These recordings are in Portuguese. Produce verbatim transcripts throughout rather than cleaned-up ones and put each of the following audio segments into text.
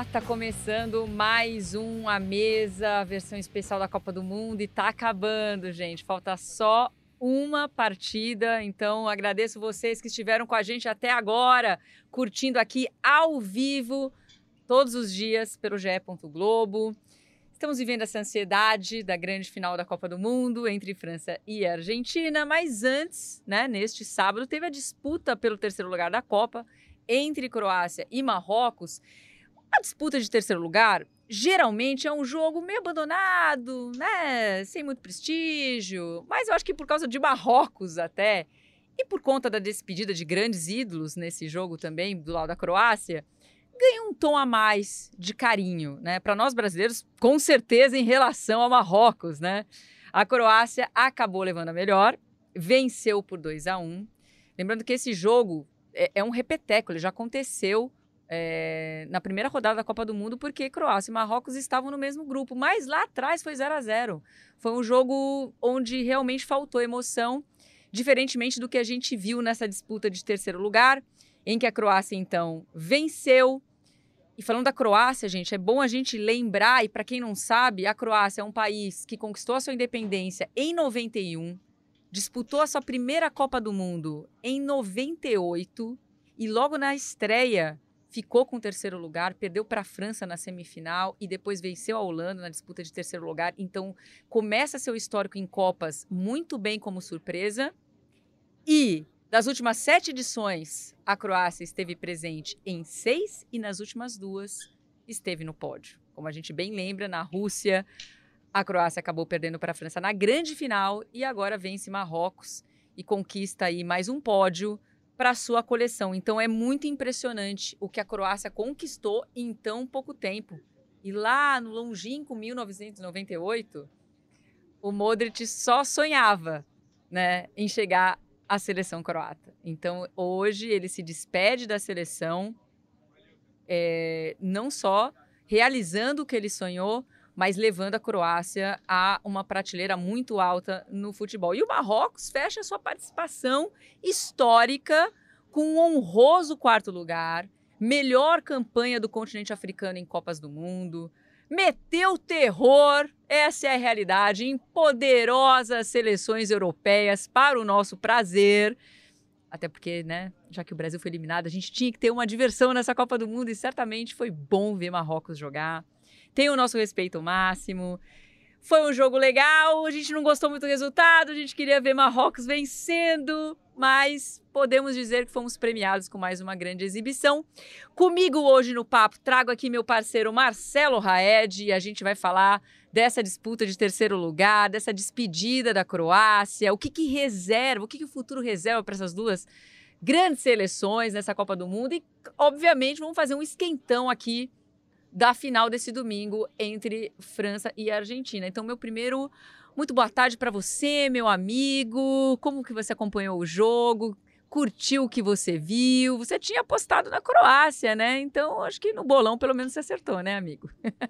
Olá, tá começando mais um A Mesa, versão especial da Copa do Mundo, e tá acabando, gente. Falta só uma partida, então agradeço vocês que estiveram com a gente até agora, curtindo aqui ao vivo, todos os dias, pelo G E. Globo. Estamos vivendo essa ansiedade da grande final da Copa do Mundo entre França e Argentina, mas antes, né, neste sábado, teve a disputa pelo terceiro lugar da Copa entre Croácia e Marrocos. A disputa de terceiro lugar geralmente é um jogo meio abandonado, né? Sem muito prestígio. Mas eu acho que por causa de Marrocos até, e por conta da despedida de grandes ídolos nesse jogo também, do lado da Croácia, ganha um tom a mais de carinho, né? Para nós brasileiros, com certeza em relação a Marrocos, né? A Croácia acabou levando a melhor, venceu por dois a um. Lembrando que esse jogo é, é um repeteco, ele já aconteceu É, na primeira rodada da Copa do Mundo, porque Croácia e Marrocos estavam no mesmo grupo, mas lá atrás foi zero a zero. Foi um jogo onde realmente faltou emoção, diferentemente do que a gente viu nessa disputa de terceiro lugar, em que a Croácia, então, venceu. E falando da Croácia, gente, é bom a gente lembrar, e para quem não sabe, a Croácia é um país que conquistou a sua independência em noventa e um, disputou a sua primeira Copa do Mundo em noventa e oito, e logo na estreia ficou com o terceiro lugar, perdeu para a França na semifinal e depois venceu a Holanda na disputa de terceiro lugar. Então, começa seu histórico em Copas muito bem como surpresa. E, das últimas sete edições, a Croácia esteve presente em seis e nas últimas duas esteve no pódio. Como a gente bem lembra, na Rússia, a Croácia acabou perdendo para a França na grande final e agora vence Marrocos e conquista aí mais um pódio para a sua coleção. Então é muito impressionante o que a Croácia conquistou em tão pouco tempo. E lá no longínquo mil novecentos e noventa e oito, o Modric só sonhava, né, em chegar à seleção croata. Então hoje ele se despede da seleção, é, não só realizando o que ele sonhou, mas levando a Croácia a uma prateleira muito alta no futebol. E o Marrocos fecha sua participação histórica com um honroso quarto lugar, melhor campanha do continente africano em Copas do Mundo, meteu terror, essa é a realidade, em poderosas seleções europeias para o nosso prazer. Até porque, né, já que o Brasil foi eliminado, a gente tinha que ter uma diversão nessa Copa do Mundo e certamente foi bom ver Marrocos jogar. Tem o nosso respeito máximo. Foi um jogo legal, a gente não gostou muito do resultado, a gente queria ver Marrocos vencendo, mas podemos dizer que fomos premiados com mais uma grande exibição. Comigo hoje no papo, trago aqui meu parceiro Marcelo Raed, e a gente vai falar dessa disputa de terceiro lugar, dessa despedida da Croácia, o que que reserva, o que que o futuro reserva para essas duas grandes seleções nessa Copa do Mundo. E, obviamente, vamos fazer um esquentão aqui da final desse domingo entre França e Argentina. Então, meu primeiro, muito boa tarde para você, meu amigo. Como que você acompanhou o jogo? Curtiu o que você viu? Você tinha apostado na Croácia, né? Então, acho que no bolão pelo menos você acertou, né, amigo?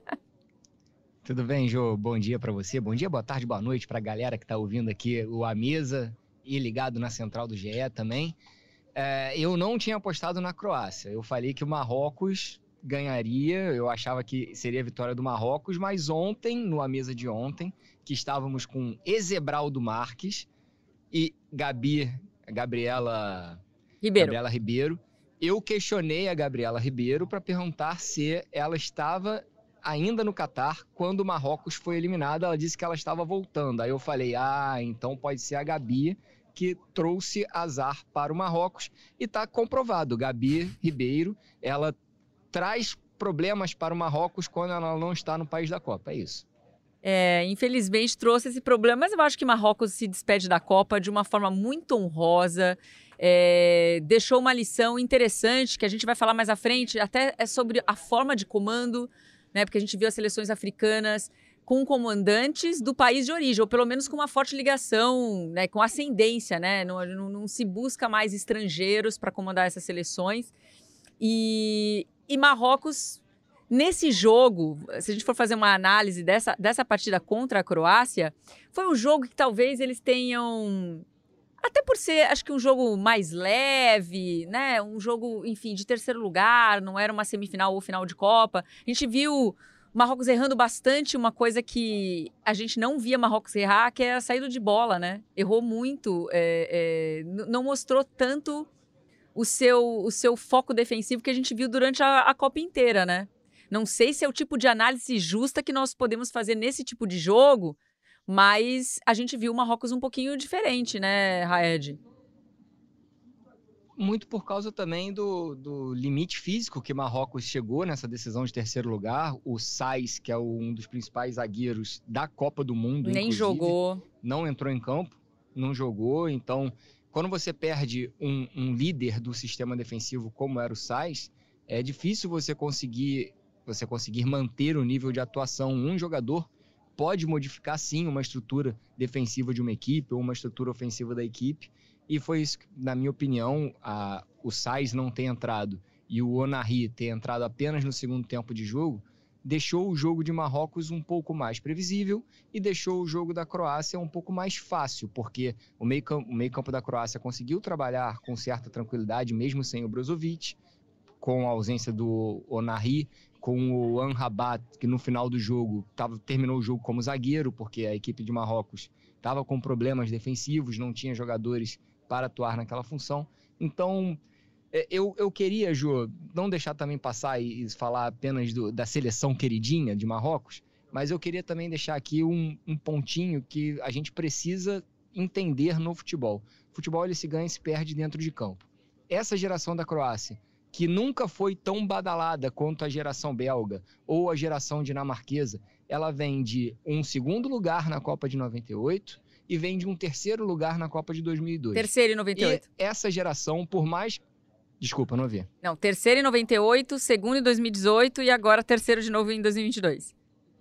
Tudo bem, Jô? Bom dia para você. Bom dia, boa tarde, boa noite para a galera que está ouvindo aqui o A Mesa e ligado na central do G E também. É, eu não tinha apostado na Croácia. Eu falei que o Marrocos ganharia, eu achava que seria a vitória do Marrocos, mas ontem, no A Mesa de ontem, que estávamos com Ezebraldo Marques e Gabi, Gabriela Ribeiro. Gabriela Ribeiro, eu questionei a Gabriela Ribeiro para perguntar se ela estava ainda no Catar quando o Marrocos foi eliminado. Ela disse que ela estava voltando. Aí eu falei, ah, então pode ser a Gabi que trouxe azar para o Marrocos, e está comprovado. Gabi Ribeiro, ela traz problemas para o Marrocos quando ela não está no país da Copa, é isso. É, infelizmente trouxe esse problema, mas eu acho que Marrocos se despede da Copa de uma forma muito honrosa, é, deixou uma lição interessante que a gente vai falar mais à frente, até é sobre a forma de comando, né? Porque a gente viu as seleções africanas com comandantes do país de origem, ou pelo menos com uma forte ligação, né, com ascendência, né? Não, não, não se busca mais estrangeiros para comandar essas seleções. E, e Marrocos, nesse jogo, se a gente for fazer uma análise dessa, dessa partida contra a Croácia, foi um jogo que talvez eles tenham Até por ser, acho que um jogo mais leve, né? Um jogo, enfim, de terceiro lugar, não era uma semifinal ou final de Copa. A gente viu Marrocos errando bastante, uma coisa que a gente não via Marrocos errar, que é a saída de bola, né? Errou muito, é, é, não mostrou tanto o seu, o seu foco defensivo que a gente viu durante a, a Copa inteira, né? Não sei se é o tipo de análise justa que nós podemos fazer nesse tipo de jogo, mas a gente viu o Marrocos um pouquinho diferente, né, Raed? Muito por causa também do, do limite físico que Marrocos chegou nessa decisão de terceiro lugar. O Saïss, que é um dos principais zagueiros da Copa do Mundo, Nem inclusive, jogou. não entrou em campo, não jogou. Então, quando você perde um, um líder do sistema defensivo como era o Saïss, é difícil você conseguir, você conseguir manter o nível de atuação. Um jogador pode modificar, sim, uma estrutura defensiva de uma equipe ou uma estrutura ofensiva da equipe. E foi isso, na minha opinião, a, o Saïss não ter entrado e o Onahi ter entrado apenas no segundo tempo de jogo, deixou o jogo de Marrocos um pouco mais previsível e deixou o jogo da Croácia um pouco mais fácil, porque o meio-campo, o meio-campo da Croácia conseguiu trabalhar com certa tranquilidade, mesmo sem o Brozovic, com a ausência do Onahi, com o Amrabat, que no final do jogo tava, terminou o jogo como zagueiro, porque a equipe de Marrocos estava com problemas defensivos, não tinha jogadores para atuar naquela função. Então, eu, eu queria, Jô, não deixar também passar e, e falar apenas do, da seleção queridinha de Marrocos, mas eu queria também deixar aqui um, um pontinho que a gente precisa entender no futebol. O futebol ele se ganha e se perde dentro de campo. Essa geração da Croácia, que nunca foi tão badalada quanto a geração belga ou a geração dinamarquesa, ela vem de um segundo lugar na Copa de noventa e oito e vem de um terceiro lugar na Copa de dois mil e dois. Terceiro em noventa e oito. E essa geração, por mais... Desculpa, não ouvi. Não, terceiro em noventa e oito, segundo em dois mil e dezoito e agora terceiro de novo em dois mil e vinte e dois.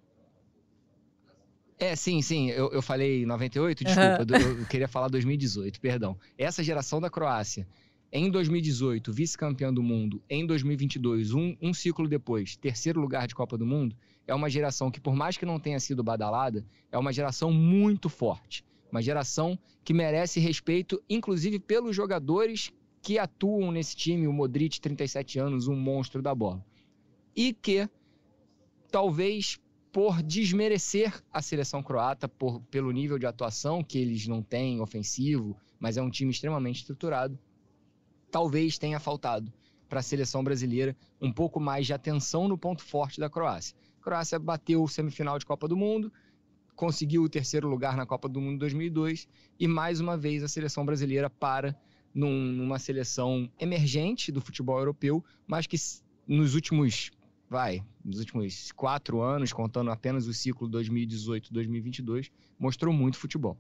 É, sim, sim, eu, eu falei noventa e oito, desculpa, uhum. eu, eu queria falar dois mil e dezoito, perdão. Essa geração da Croácia, em dois mil e dezoito, vice-campeã do mundo, em dois mil e vinte e dois, um, um ciclo depois, terceiro lugar de Copa do Mundo, é uma geração que, por mais que não tenha sido badalada, é uma geração muito forte. Uma geração que merece respeito, inclusive pelos jogadores que atuam nesse time, o Modric, trinta e sete anos, um monstro da bola. E que, talvez, por desmerecer a seleção croata, por, pelo nível de atuação que eles não têm ofensivo, mas é um time extremamente estruturado, talvez tenha faltado para a seleção brasileira um pouco mais de atenção no ponto forte da Croácia. A Croácia bateu o semifinal de Copa do Mundo, conseguiu o terceiro lugar na Copa do Mundo dois mil e dois e, mais uma vez, a seleção brasileira para num, numa seleção emergente do futebol europeu, mas que nos últimos, vai, nos últimos quatro anos, contando apenas o ciclo dois mil e dezoito dois mil e vinte e dois, mostrou muito futebol.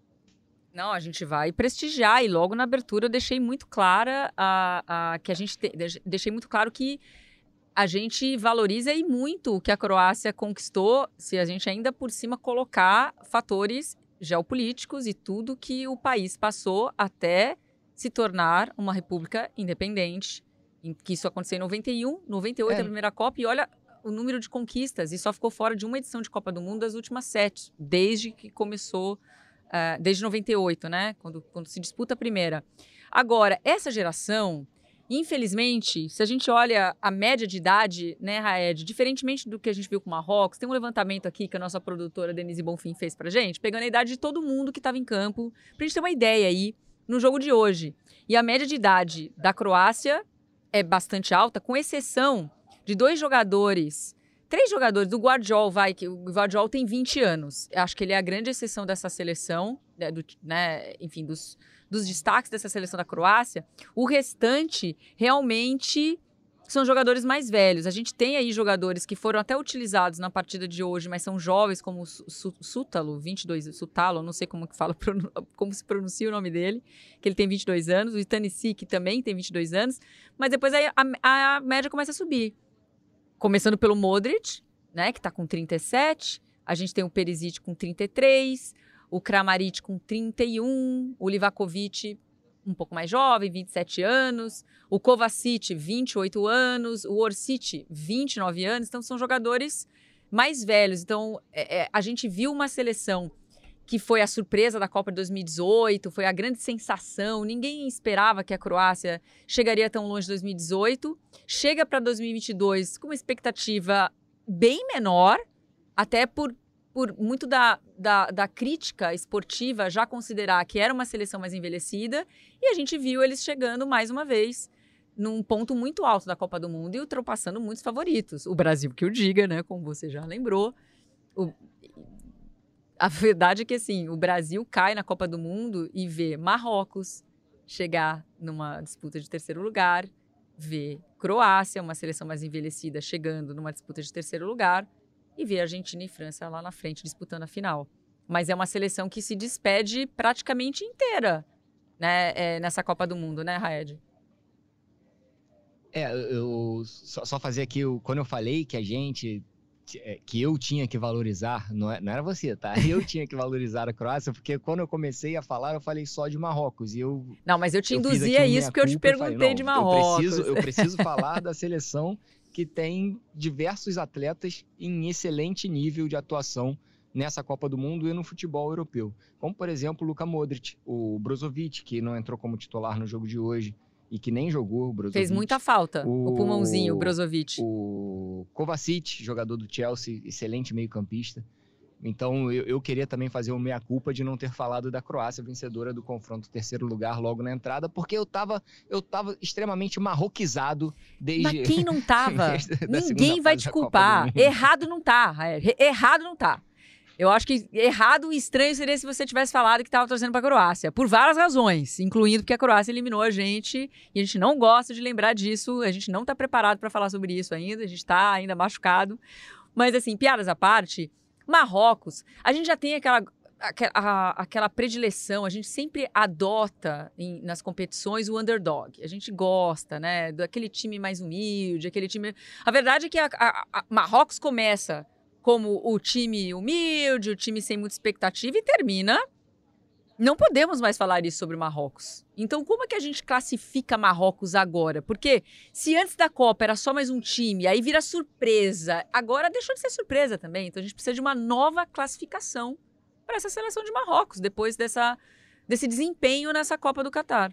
Não, a gente vai prestigiar e logo na abertura eu deixei muito clara a, a, que a gente te, deixei muito claro que a gente valoriza e muito o que a Croácia conquistou, se a gente ainda por cima colocar fatores geopolíticos e tudo que o país passou até se tornar uma república independente, que isso aconteceu em noventa e um, noventa e oito é. A primeira Copa, e olha o número de conquistas, e só ficou fora de uma edição de Copa do Mundo das últimas sete, desde que começou, uh, desde noventa e oito, né, quando, quando se disputa a primeira. Agora, essa geração... Infelizmente, se a gente olha a média de idade, né, Raed, diferentemente do que a gente viu com o Marrocos, tem um levantamento aqui que a nossa produtora Denise Bonfim fez pra gente, pegando a idade de todo mundo que estava em campo, pra gente ter uma ideia aí no jogo de hoje. E a média de idade da Croácia é bastante alta, com exceção de dois jogadores, três jogadores, do Guardiol, vai, que o Guardiol tem vinte anos. Eu acho que ele é a grande exceção dessa seleção, né, do, né, enfim, dos... dos destaques dessa seleção da Croácia, o restante realmente são jogadores mais velhos. A gente tem aí jogadores que foram até utilizados na partida de hoje, mas são jovens, como o Sútalo, vinte e dois, Sutalo, não sei como que fala, como se pronuncia o nome dele, que ele tem vinte e dois anos, o Stanisic, que também tem vinte e dois anos, mas depois aí a, a média começa a subir. Começando pelo Modric, né, que está com trinta e sete, a gente tem o Perisic com trinta e três, o Kramaric com trinta e um, o Livakovic um pouco mais jovem, vinte e sete anos, o Kovacic, vinte e oito anos, o Orsic, vinte e nove anos, então são jogadores mais velhos. Então, é, é, a gente viu uma seleção que foi a surpresa da Copa de dois mil e dezoito, foi a grande sensação. Ninguém esperava que a Croácia chegaria tão longe em dois mil e dezoito. Chega para dois mil e vinte e dois com uma expectativa bem menor, até por, por muito da, da, da crítica esportiva já considerar que era uma seleção mais envelhecida. E a gente viu eles chegando mais uma vez num ponto muito alto da Copa do Mundo e ultrapassando muitos favoritos. O Brasil que o diga, né? Como você já lembrou. O... A verdade é que, assim, o Brasil cai na Copa do Mundo e vê Marrocos chegar numa disputa de terceiro lugar, vê Croácia, uma seleção mais envelhecida, chegando numa disputa de terceiro lugar, e vê Argentina e França lá na frente disputando a final. Mas é uma seleção que se despede praticamente inteira, né, é, nessa Copa do Mundo, né, Raed? É, eu só, só fazer aqui, eu, quando eu falei que a gente... que eu tinha que valorizar, não era você, tá? Eu tinha que valorizar a Croácia, porque quando eu comecei a falar, eu falei só de Marrocos. E eu, não, mas eu te induzia a isso porque eu te perguntei falei, de Marrocos. Eu preciso, eu preciso falar da seleção que tem diversos atletas em excelente nível de atuação nessa Copa do Mundo e no futebol europeu. Como, por exemplo, o Luka Modric, o Brozovic, que não entrou como titular no jogo de hoje, e que nem jogou o Brozovic. Fez muita falta, o, o pulmãozinho, o Brozovic. O Kovacic, jogador do Chelsea, excelente meio-campista. Então, eu, eu queria também fazer o meia-culpa de não ter falado da Croácia, vencedora do confronto terceiro lugar logo na entrada, porque eu tava, eu tava extremamente marroquizado desde... Mas quem não tava? Ninguém vai te culpar. Errado não tá, errado não tá. Eu acho que errado e estranho seria se você tivesse falado que estava torcendo para a Croácia, por várias razões, incluindo porque a Croácia eliminou a gente e a gente não gosta de lembrar disso, a gente não está preparado para falar sobre isso ainda, a gente está ainda machucado. Mas, assim, piadas à parte, Marrocos, a gente já tem aquela, aquela, aquela predileção, a gente sempre adota em, nas competições o underdog. A gente gosta, né, daquele time mais humilde, aquele time... A verdade é que a, a, a Marrocos começa como o time humilde, o time sem muita expectativa, e termina... Não podemos mais falar isso sobre Marrocos. Então, como é que a gente classifica Marrocos agora? Porque se antes da Copa era só mais um time, aí vira surpresa, agora deixou de ser surpresa também. Então, a gente precisa de uma nova classificação para essa seleção de Marrocos, depois dessa, desse desempenho nessa Copa do Catar.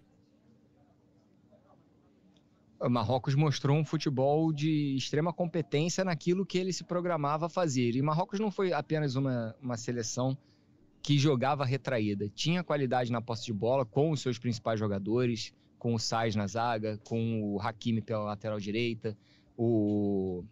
O Marrocos mostrou um futebol de extrema competência naquilo que ele se programava a fazer. E Marrocos não foi apenas uma, uma seleção que jogava retraída. Tinha qualidade na posse de bola com os seus principais jogadores, com o Saïs na zaga, com o Hakimi pela lateral direita, o,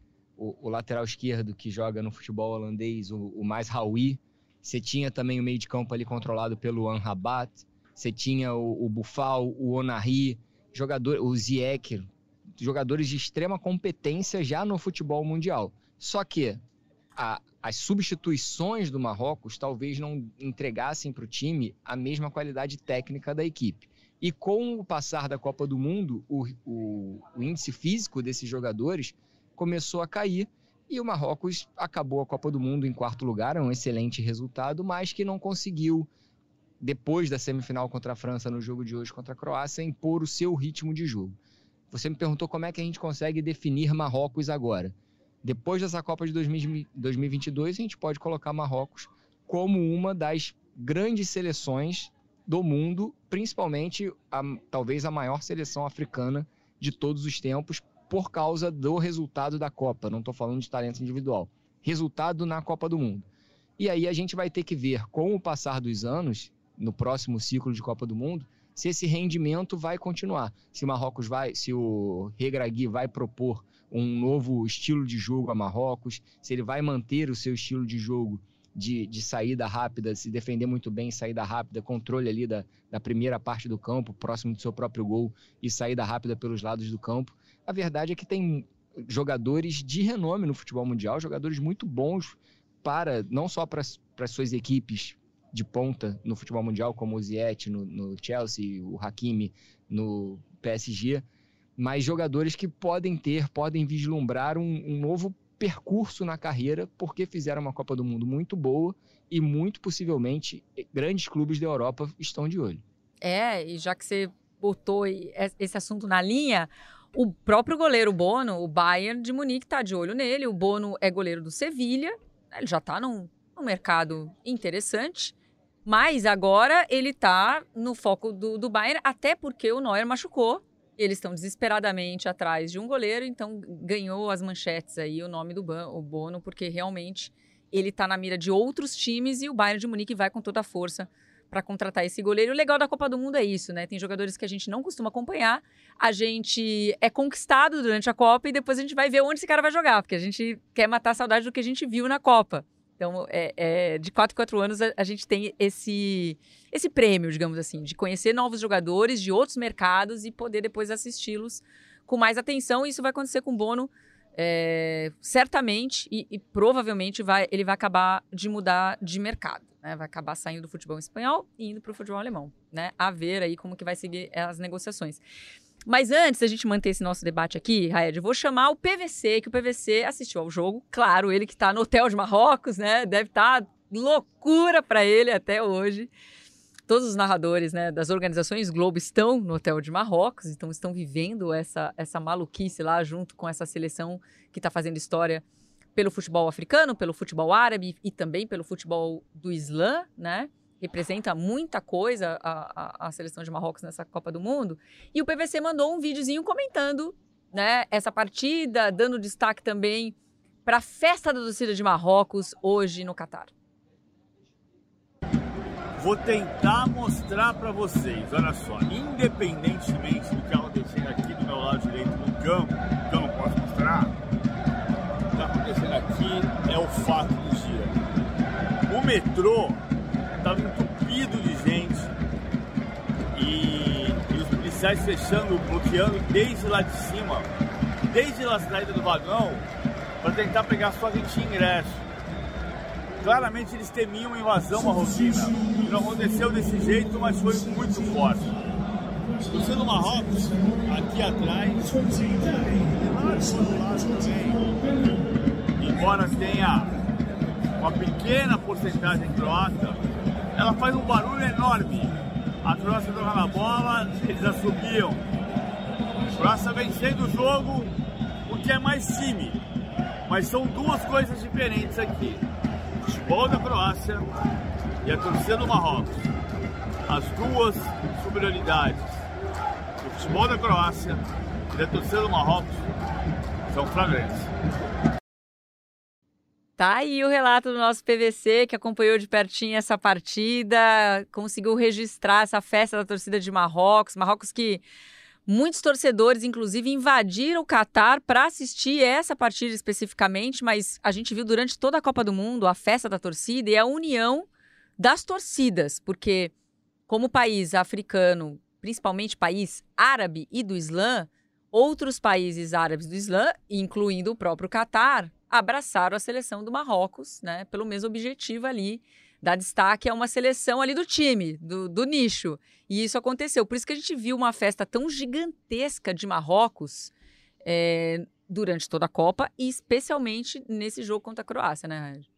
o, o lateral esquerdo que joga no futebol holandês, o, o Mazraoui. Você tinha também o meio de campo ali controlado pelo Amrabat. Você tinha o, o Boufal, o Onari, jogador, o Ziyech, jogadores de extrema competência já no futebol mundial. Só que a, as substituições do Marrocos talvez não entregassem para o time a mesma qualidade técnica da equipe. E com o passar da Copa do Mundo, o, o, o índice físico desses jogadores começou a cair e o Marrocos acabou a Copa do Mundo em quarto lugar, é um excelente resultado, mas que não conseguiu, depois da semifinal contra a França, no jogo de hoje contra a Croácia, impor o seu ritmo de jogo. Você me perguntou como é que a gente consegue definir Marrocos agora. Depois dessa Copa de dois mil e vinte e dois, a gente pode colocar Marrocos como uma das grandes seleções do mundo, principalmente, a, talvez a maior seleção africana de todos os tempos, por causa do resultado da Copa. Não estou falando de talento individual. Resultado na Copa do Mundo. E aí a gente vai ter que ver, com o passar dos anos, no próximo ciclo de Copa do Mundo, se esse rendimento vai continuar. Se o Marrocos vai, se o Regragui vai propor um novo estilo de jogo a Marrocos, se ele vai manter o seu estilo de jogo de, de saída rápida, se defender muito bem, saída rápida, controle ali da, da primeira parte do campo, próximo do seu próprio gol, e saída rápida pelos lados do campo. A verdade é que tem jogadores de renome no futebol mundial, jogadores muito bons para, não só para as suas equipes de ponta no futebol mundial, como o Ziyech no, no Chelsea, o Hakimi no P S G, mas jogadores que podem ter, podem vislumbrar um, um novo percurso na carreira, porque fizeram uma Copa do Mundo muito boa e muito possivelmente grandes clubes da Europa estão de olho. É, e já que você botou esse assunto na linha, o próprio goleiro Bono, o Bayern de Munique está de olho nele. O Bono é goleiro do Sevilha, ele já está num um mercado interessante, mas agora ele está no foco do, do Bayern, até porque o Neuer machucou. Eles estão desesperadamente atrás de um goleiro, então ganhou as manchetes aí o nome do o Bono, porque realmente ele está na mira de outros times e o Bayern de Munique vai com toda a força para contratar esse goleiro. O legal da Copa do Mundo é isso, né? Tem jogadores que a gente não costuma acompanhar, a gente é conquistado durante a Copa e depois a gente vai ver onde esse cara vai jogar, porque a gente quer matar a saudade do que a gente viu na Copa. Então, é, é, de quatro em quatro anos, a, a gente tem esse, esse prêmio, digamos assim, de conhecer novos jogadores de outros mercados e poder depois assisti-los com mais atenção. Isso vai acontecer com o Bono, é, certamente, e, e provavelmente vai, ele vai acabar de mudar de mercado, né? Vai acabar saindo do futebol espanhol e indo para o futebol alemão, né? A ver aí como que vai seguir as negociações. Mas antes da gente manter esse nosso debate aqui, Raed, eu vou chamar o P V C, que o P V C assistiu ao jogo. Claro, ele que está no Hotel de Marrocos, né? Deve estar tá loucura para ele até hoje. Todos os narradores, né, das organizações Globo estão no Hotel de Marrocos, então estão vivendo essa, essa maluquice lá junto com essa seleção que está fazendo história pelo futebol africano, pelo futebol árabe e também pelo futebol do Islã, né? Representa muita coisa a, a, a seleção de Marrocos nessa Copa do Mundo. E o P V C mandou um videozinho comentando, né, essa partida, dando destaque também para a festa da torcida de Marrocos hoje no Catar. Vou tentar mostrar para vocês, olha só, independentemente do que acontecendo aqui do meu lado direito no campo, que eu não posso mostrar, o que está acontecendo aqui é o fato do dia. O metrô estava entupido de gente e, e os policiais fechando, bloqueando desde lá de cima, desde lá da saída do vagão, para tentar pegar só quem tinha ingresso. Claramente eles temiam uma invasão marroquina e não aconteceu desse jeito, mas foi muito forte. Você no Marrocos, aqui atrás, embora tenha uma pequena porcentagem croata, ela faz um barulho enorme. A Croácia toca na bola, eles assobiam. A Croácia vencendo o jogo, o que é mais time. Mas são duas coisas diferentes aqui. O futebol da Croácia e a torcida do Marrocos. As duas superioridades do futebol da Croácia e da torcida do Marrocos são flagrantes. Tá aí o relato do nosso P V C, que acompanhou de pertinho essa partida, conseguiu registrar essa festa da torcida de Marrocos. Marrocos que muitos torcedores, inclusive, invadiram o Catar para assistir essa partida especificamente, mas a gente viu durante toda a Copa do Mundo a festa da torcida e a união das torcidas, porque como país africano, principalmente país árabe e do Islã, outros países árabes do Islã, incluindo o próprio Catar, abraçaram a seleção do Marrocos, né, pelo mesmo objetivo ali, dar destaque a uma seleção ali do time, do, do nicho. E isso aconteceu. Por isso que a gente viu uma festa tão gigantesca de Marrocos é, durante toda a Copa e especialmente nesse jogo contra a Croácia, né, Raed?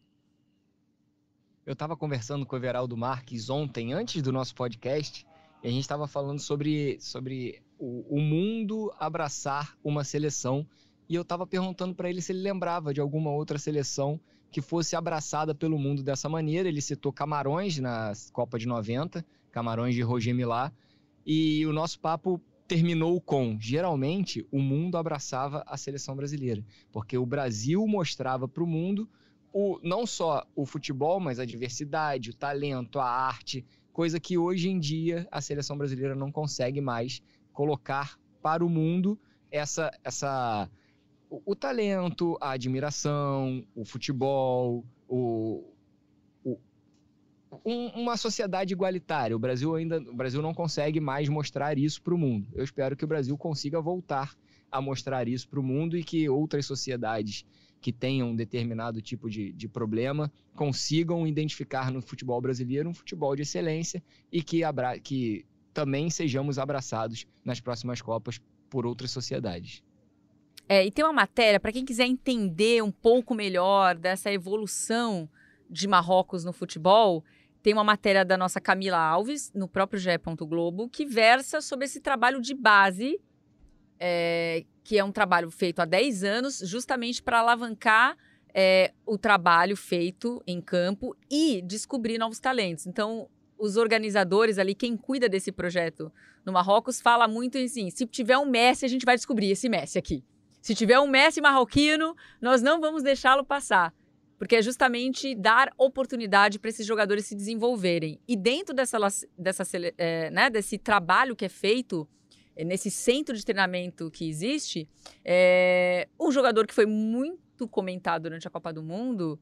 Eu estava conversando com o Everaldo Marques ontem, antes do nosso podcast, e a gente estava falando sobre, sobre o, o mundo abraçar uma seleção. E eu estava perguntando para ele se ele lembrava de alguma outra seleção que fosse abraçada pelo mundo dessa maneira. Ele citou Camarões na Copa de noventa, Camarões de Roger Milá, e o nosso papo terminou com, geralmente, o mundo abraçava a seleção brasileira, porque o Brasil mostrava para o mundo o, não só o futebol, mas a diversidade, o talento, a arte, coisa que hoje em dia a seleção brasileira não consegue mais colocar para o mundo essa... essa O, o talento, a admiração, o futebol, o, o, um, uma sociedade igualitária. O Brasil ainda, o Brasil não consegue mais mostrar isso para o mundo. Eu espero que o Brasil consiga voltar a mostrar isso para o mundo e que outras sociedades que tenham um determinado tipo de, de problema consigam identificar no futebol brasileiro um futebol de excelência e que, abra, que também sejamos abraçados nas próximas Copas por outras sociedades. É, e tem uma matéria, para quem quiser entender um pouco melhor dessa evolução de Marrocos no futebol, tem uma matéria da nossa Camila Alves, no próprio G E. Globo, que versa sobre esse trabalho de base, é, que é um trabalho feito há dez anos, justamente para alavancar é, o trabalho feito em campo e descobrir novos talentos. Então, os organizadores ali, quem cuida desse projeto no Marrocos, fala muito assim, se tiver um Messi, a gente vai descobrir esse Messi aqui. Se tiver um Messi marroquino, nós não vamos deixá-lo passar. Porque é justamente dar oportunidade para esses jogadores se desenvolverem. E dentro dessa, dessa, é, né, desse trabalho que é feito, nesse centro de treinamento que existe, é, um jogador que foi muito comentado durante a Copa do Mundo,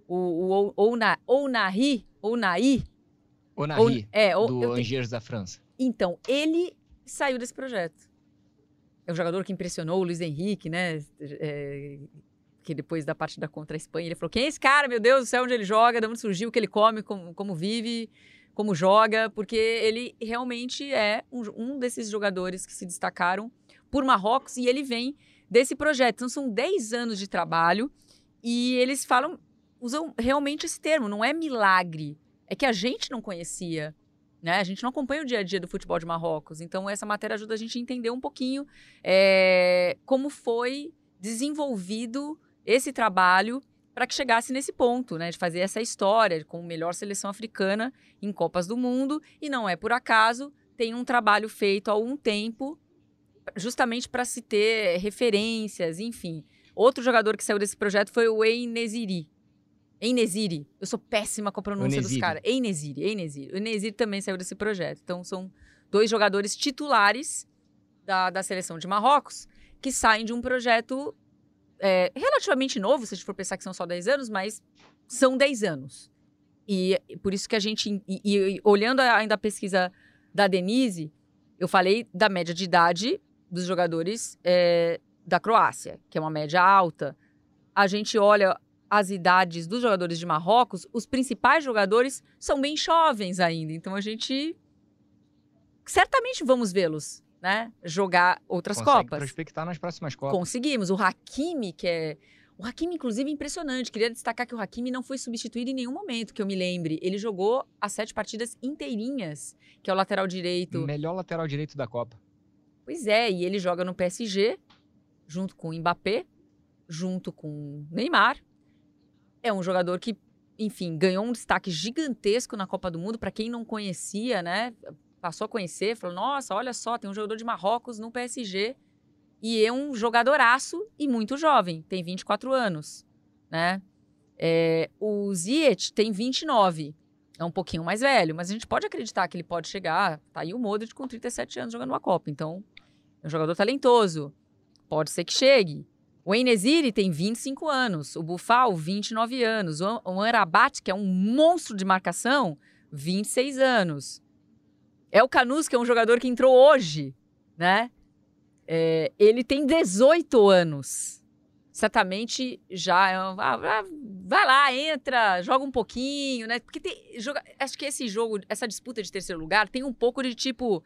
o Ounahi, Ounahi, Ounahi, é, o, do Angers da França. Então, ele saiu desse projeto. É um jogador que impressionou o Luiz Henrique, né? É, que depois da partida contra a Espanha, ele falou, quem é esse cara, meu Deus do céu, onde ele joga, de onde surgiu, o que ele come, como, como vive, como joga, porque ele realmente é um, um desses jogadores que se destacaram por Marrocos e ele vem desse projeto. Então, são dez anos de trabalho e eles falam, usam realmente esse termo, não é milagre, é que a gente não conhecia, né? A gente não acompanha o dia a dia do futebol de Marrocos, então essa matéria ajuda a gente a entender um pouquinho é, como foi desenvolvido esse trabalho para que chegasse nesse ponto, né, de fazer essa história com a melhor seleção africana em Copas do Mundo. E não é por acaso, tem um trabalho feito há algum tempo justamente para se ter referências, enfim. Outro jogador que saiu desse projeto foi o En-Nesyri. En-Nesyri. Eu sou péssima com a pronúncia dos caras. En-Nesyri, En-Nesyri. O En-Nesyri também saiu desse projeto. Então, são dois jogadores titulares da, da seleção de Marrocos que saem de um projeto É, relativamente novo, se a gente for pensar que são só dez anos, mas são dez anos. E por isso que a gente, e, e, olhando ainda a pesquisa da Denise, eu falei da média de idade dos jogadores é, da Croácia, que é uma média alta. A gente olha as idades dos jogadores de Marrocos, os principais jogadores são bem jovens ainda, então a gente certamente vamos vê-los, né, jogar outras Consegue Copas. prospectar nas próximas Copas. Conseguimos. O Hakimi, que é... O Hakimi, inclusive, é impressionante. Queria destacar que o Hakimi não foi substituído em nenhum momento, que eu me lembre. Ele jogou as sete partidas inteirinhas, que é o lateral direito. Melhor lateral direito da Copa. Pois é, e ele joga no P S G, junto com o Mbappé, junto com o Neymar. É um jogador que, enfim, ganhou um destaque gigantesco na Copa do Mundo. Para quem não conhecia, né... Passou a conhecer, falou, nossa, olha só, tem um jogador de Marrocos no P S G e é um jogadoraço e muito jovem, tem vinte e quatro anos, né? É, o Ziyech tem vinte e nove, é um pouquinho mais velho, mas a gente pode acreditar que ele pode chegar, tá aí o Modric com trinta e sete anos jogando uma Copa, então é um jogador talentoso, pode ser que chegue. O En-Nesyri tem vinte e cinco anos, o Boufal, vinte e nove anos, o Amrabat, que é um monstro de marcação, vinte e seis anos. É o Canus, que é um jogador que entrou hoje, né? É, ele tem dezoito anos. Certamente já... É um, ah, vai lá, entra, joga um pouquinho, né? Porque tem, joga, acho que esse jogo, essa disputa de terceiro lugar tem um pouco de tipo...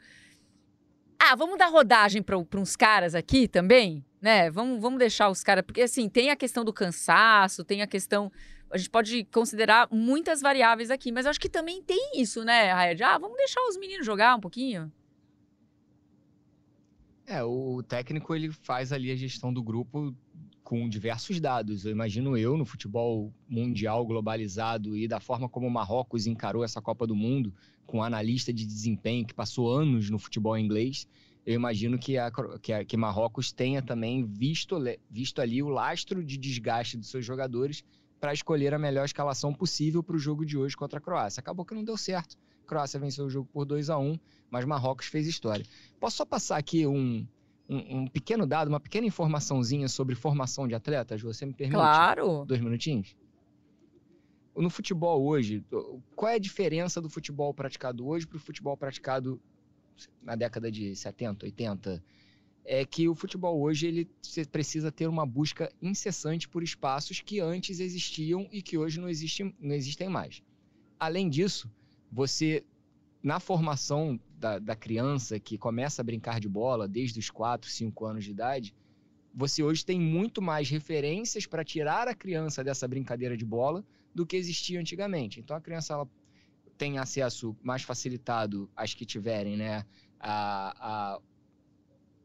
Ah, vamos dar rodagem para uns caras aqui também, né? Vamos, vamos deixar os caras... Porque, assim, tem a questão do cansaço, tem a questão... A gente pode considerar muitas variáveis aqui, mas eu acho que também tem isso, né, Raed? Ah, vamos deixar os meninos jogar um pouquinho. É, o técnico, ele faz ali a gestão do grupo com diversos dados. Eu imagino eu, no futebol mundial globalizado e da forma como o Marrocos encarou essa Copa do Mundo, com um analista de desempenho que passou anos no futebol inglês, eu imagino que, a, que, a, que Marrocos tenha também visto, visto ali o lastro de desgaste dos seus jogadores para escolher a melhor escalação possível para o jogo de hoje contra a Croácia. Acabou que não deu certo. A Croácia venceu o jogo por dois a um, mas Marrocos fez história. Posso só passar aqui um, um, um pequeno dado, uma pequena informaçãozinha sobre formação de atletas? Você me permite? Claro! Dois minutinhos? No futebol hoje, qual é a diferença do futebol praticado hoje para o futebol praticado na década de setenta, oitenta? É que o futebol hoje ele precisa ter uma busca incessante por espaços que antes existiam e que hoje não existem, não existem mais. Além disso, você, na formação da, da criança que começa a brincar de bola desde os quatro, cinco anos de idade, você hoje tem muito mais referências para tirar a criança dessa brincadeira de bola do que existia antigamente. Então a criança ela tem acesso mais facilitado, as que tiverem, né, a... a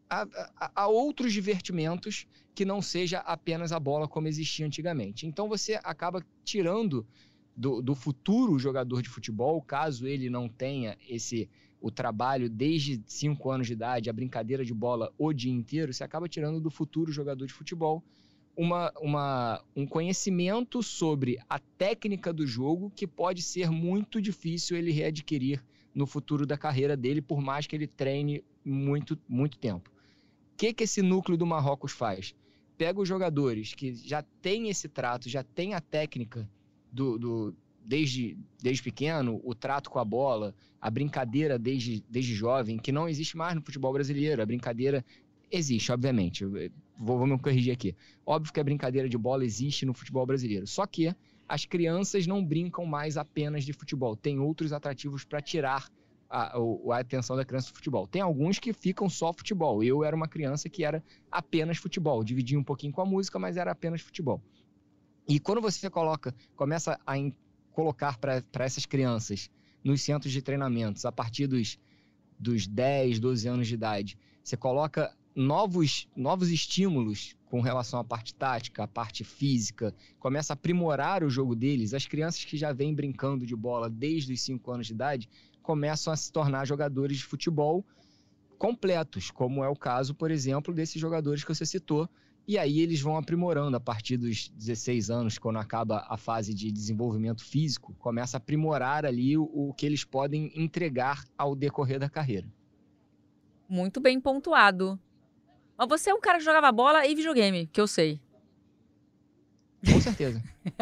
a, a, a outros divertimentos que não seja apenas a bola como existia antigamente. Então você acaba tirando do, do futuro jogador de futebol, caso ele não tenha esse, o trabalho desde cinco anos de idade, a brincadeira de bola o dia inteiro, você acaba tirando do futuro jogador de futebol uma, uma, um conhecimento sobre a técnica do jogo que pode ser muito difícil ele readquirir no futuro da carreira dele, por mais que ele treine muito, muito tempo. O que, que esse núcleo do Marrocos faz? Pega os jogadores que já têm esse trato, já têm a técnica do, do, desde, desde pequeno, o trato com a bola, a brincadeira desde, desde jovem, que não existe mais no futebol brasileiro. A brincadeira existe, obviamente. Vou, vou me corrigir aqui. Óbvio que a brincadeira de bola existe no futebol brasileiro. Só que as crianças não brincam mais apenas de futebol. Tem outros atrativos para tirar A, a atenção da criança do futebol. Tem alguns que ficam só futebol. Eu era uma criança que era apenas futebol. Dividia um pouquinho com a música, mas era apenas futebol. E quando você coloca, começa a in, colocar para essas crianças nos centros de treinamentos, a partir dos, dos dez, doze anos de idade, você coloca novos, novos estímulos com relação à parte tática, à parte física, começa a aprimorar o jogo deles. As crianças que já vêm brincando de bola desde os cinco anos de idade começam a se tornar jogadores de futebol completos, como é o caso, por exemplo, desses jogadores que você citou, e aí eles vão aprimorando a partir dos dezesseis anos, quando acaba a fase de desenvolvimento físico, começa a aprimorar ali o, o que eles podem entregar ao decorrer da carreira. Muito bem pontuado. Mas você é um cara que jogava bola e videogame, que eu sei. Com certeza.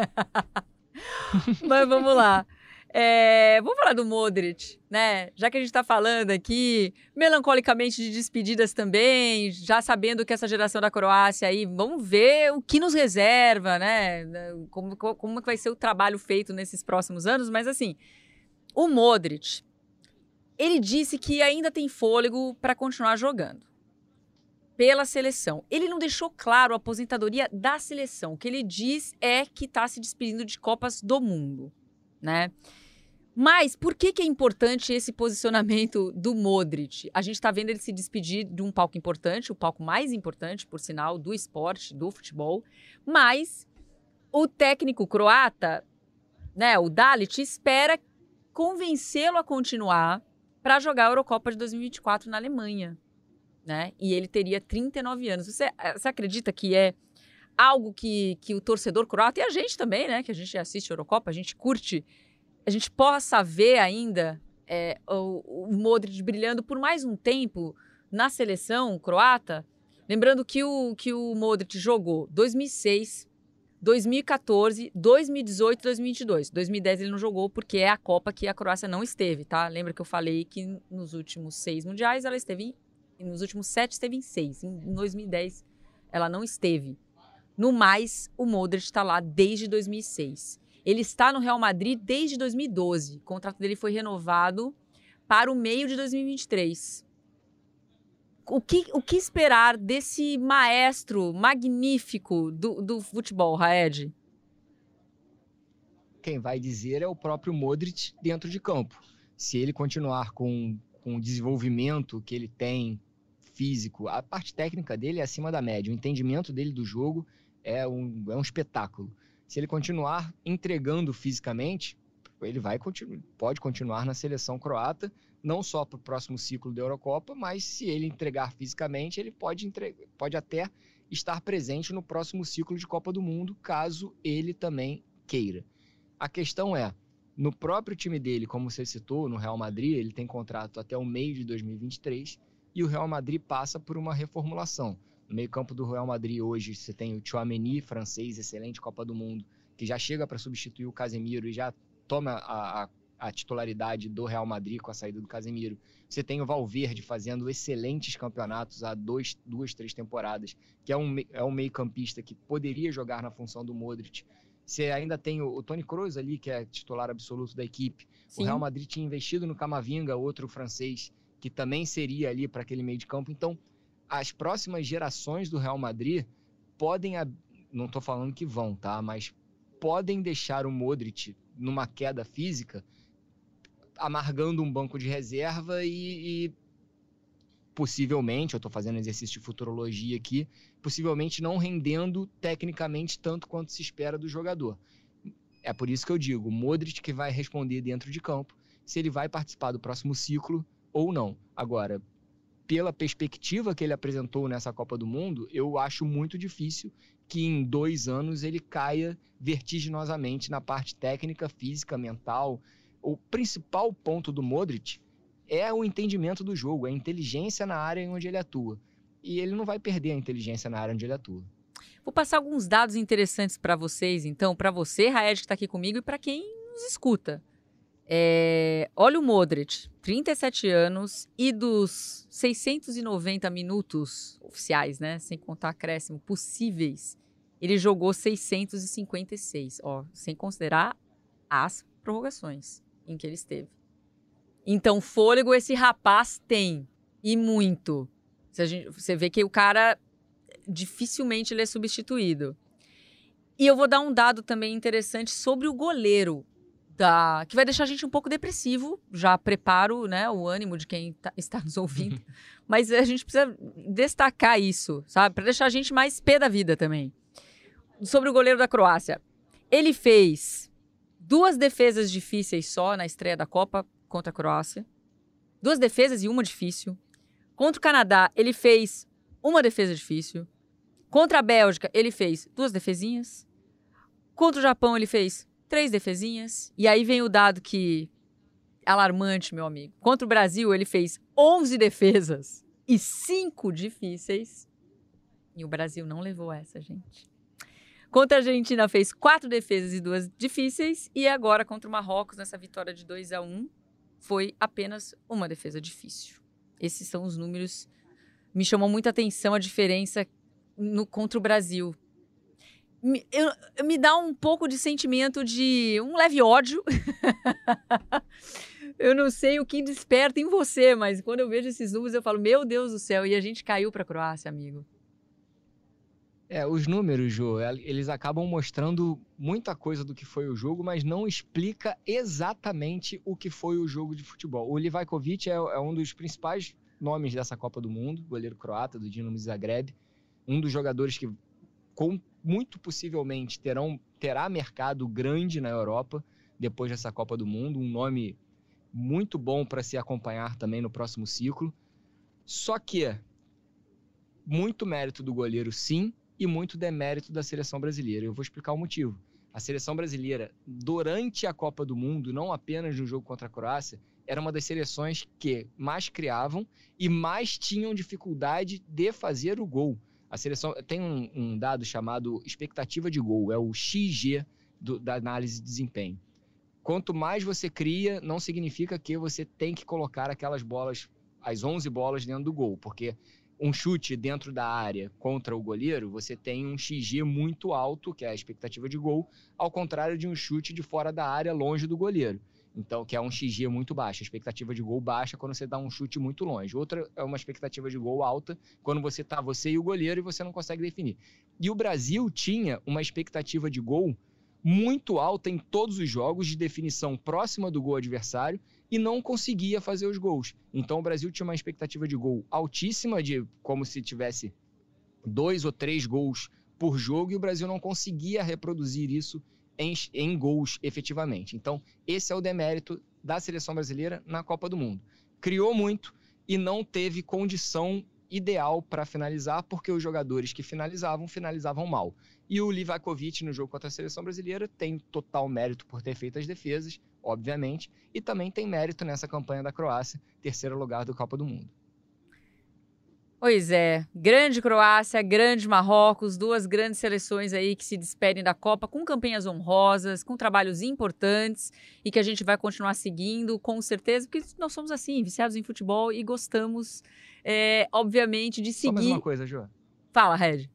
Mas vamos lá. É, vamos falar do Modric, né? Já que a gente está falando aqui, melancolicamente de despedidas também, já sabendo que essa geração da Croácia aí, vamos ver o que nos reserva, né? Como, como vai ser o trabalho feito nesses próximos anos, mas assim, o Modric, ele disse que ainda tem fôlego para continuar jogando pela seleção. Ele não deixou claro a aposentadoria da seleção. O que ele diz é que está se despedindo de Copas do Mundo, né? Mas por que, que é importante esse posicionamento do Modric? A gente está vendo ele se despedir de um palco importante, o palco mais importante, por sinal, do esporte, do futebol. Mas o técnico croata, né, o Dalic, espera convencê-lo a continuar para jogar a Eurocopa de dois mil e vinte e quatro na Alemanha, né? E ele teria trinta e nove anos. Você, você acredita que é algo que, que o torcedor croata, e a gente também, né, que a gente assiste a Eurocopa, a gente curte, a gente possa ver ainda é, o, o Modric brilhando por mais um tempo na seleção croata? Lembrando que o, que o Modric jogou dois mil e seis, dois mil e quatorze, dois mil e dezoito e dois mil e vinte e dois. dois mil e dez ele não jogou porque é a Copa que a Croácia não esteve, tá? Lembra que eu falei que nos últimos seis mundiais ela esteve em, nos últimos sete esteve em seis. Em dois mil e dez ela não esteve. No mais, o Modric está lá desde dois mil e seis. Ele está no Real Madrid desde dois mil e doze. O contrato dele foi renovado para o meio de dois mil e vinte e três. O que, o que esperar desse maestro magnífico do, do futebol, Raed? Quem vai dizer é o próprio Modric dentro de campo. Se ele continuar com, com o desenvolvimento que ele tem físico, a parte técnica dele é acima da média. O entendimento dele do jogo é um, é um espetáculo. Se ele continuar entregando fisicamente, ele vai continu- pode continuar na seleção croata, não só para o próximo ciclo da Eurocopa, mas se ele entregar fisicamente, ele pode, entre- pode até estar presente no próximo ciclo de Copa do Mundo, caso ele também queira. A questão é, no próprio time dele, como você citou, no Real Madrid, ele tem contrato até o meio de dois mil e vinte e três, e o Real Madrid passa por uma reformulação. No meio campo do Real Madrid hoje você tem o Tchouaméni, francês, excelente Copa do Mundo, que já chega para substituir o Casemiro e já toma a, a, a titularidade do Real Madrid com a saída do Casemiro. Você tem o Valverde fazendo excelentes campeonatos há dois, duas, três temporadas, que é um, é um meio campista que poderia jogar na função do Modric. Você ainda tem o, o Toni Kroos ali, que é titular absoluto da equipe. Sim. O Real Madrid tinha investido no Camavinga, outro francês, que também seria ali para aquele meio de campo. Então, as próximas gerações do Real Madrid podem, não estou falando que vão, tá? Mas podem deixar o Modric numa queda física, amargando um banco de reserva e, e possivelmente, eu estou fazendo exercício de futurologia aqui, possivelmente não rendendo tecnicamente tanto quanto se espera do jogador. É por isso que eu digo, o Modric que vai responder dentro de campo, se ele vai participar do próximo ciclo ou não. Agora, pela perspectiva que ele apresentou nessa Copa do Mundo, eu acho muito difícil que em dois anos ele caia vertiginosamente na parte técnica, física, mental. O principal ponto do Modric é o entendimento do jogo, é a inteligência na área onde ele atua. E ele não vai perder a inteligência na área onde ele atua. Vou passar alguns dados interessantes para vocês, então, para você, Raed, que está aqui comigo, e para quem nos escuta. É... Olha o Modric, trinta e sete anos, e dos seiscentos e noventa minutos oficiais, né, sem contar acréscimo, possíveis, ele jogou seiscentos e cinquenta e seis, ó, sem considerar as prorrogações em que ele esteve. Então, fôlego esse rapaz tem, e muito. A gente, você vê que o cara, dificilmente ele é substituído. E eu vou dar um dado também interessante sobre o goleiro, da, que vai deixar a gente um pouco depressivo. Já preparo, né, o ânimo de quem tá, está nos ouvindo. Mas a gente precisa destacar isso, sabe? Para deixar a gente mais pé da vida também. Sobre o goleiro da Croácia. Ele fez duas defesas difíceis só na estreia da Copa contra a Croácia. Duas defesas e uma difícil. Contra o Canadá, ele fez uma defesa difícil. Contra a Bélgica, ele fez duas defesinhas. Contra o Japão, ele fez três defesinhas. E aí vem o dado que... alarmante, meu amigo. Contra o Brasil, ele fez onze defesas e cinco difíceis. E o Brasil não levou essa, gente. Contra a Argentina, fez quatro defesas e duas difíceis. E agora, contra o Marrocos, nessa vitória de dois a um, foi apenas uma defesa difícil. Esses são os números. Me chamou muita atenção a diferença no, contra o Brasil. Me, eu, me dá um pouco de sentimento de um leve ódio. Eu não sei o que desperta em você, mas quando eu vejo esses números eu falo, meu Deus do céu, e a gente caiu para a Croácia, amigo. É, os números, Jô, eles acabam mostrando muita coisa do que foi o jogo, mas não explica exatamente o que foi o jogo de futebol. O Livakovic é, é um dos principais nomes dessa Copa do Mundo, goleiro croata do Dinamo Zagreb, um dos jogadores que com, muito possivelmente terão, terá mercado grande na Europa depois dessa Copa do Mundo, um nome muito bom para se acompanhar também no próximo ciclo. Só que muito mérito do goleiro, sim, e muito demérito da seleção brasileira. Eu vou explicar o motivo. A seleção brasileira, durante a Copa do Mundo, não apenas no jogo contra a Croácia, era uma das seleções que mais criavam e mais tinham dificuldade de fazer o gol. A seleção tem um, um dado chamado expectativa de gol, é o X G do, da análise de desempenho. Quanto mais você cria, não significa que você tem que colocar aquelas bolas, as onze bolas dentro do gol, porque um chute dentro da área contra o goleiro, você tem um X G muito alto, que é a expectativa de gol, ao contrário de um chute de fora da área, longe do goleiro. Então, que é um X G muito baixo, a expectativa de gol baixa quando você dá um chute muito longe. Outra é uma expectativa de gol alta, quando você tá você e o goleiro e você não consegue definir. E o Brasil tinha uma expectativa de gol muito alta em todos os jogos, de definição próxima do gol adversário, e não conseguia fazer os gols. Então o Brasil tinha uma expectativa de gol altíssima, de como se tivesse dois ou três gols por jogo, e o Brasil não conseguia reproduzir isso em, em gols efetivamente. Então esse é o demérito da seleção brasileira na Copa do Mundo. Criou muito e não teve condição ideal para finalizar, porque os jogadores que finalizavam, finalizavam mal. E o Livakovic, no jogo contra a seleção brasileira, tem total mérito por ter feito as defesas, obviamente, e também tem mérito nessa campanha da Croácia, terceiro lugar do Copa do Mundo. Pois é, grande Croácia, grande Marrocos, duas grandes seleções aí que se despedem da Copa com campanhas honrosas, com trabalhos importantes e que a gente vai continuar seguindo, com certeza, porque nós somos assim, viciados em futebol e gostamos, é, obviamente, de seguir... Só mais uma coisa, Jô. Fala, Red.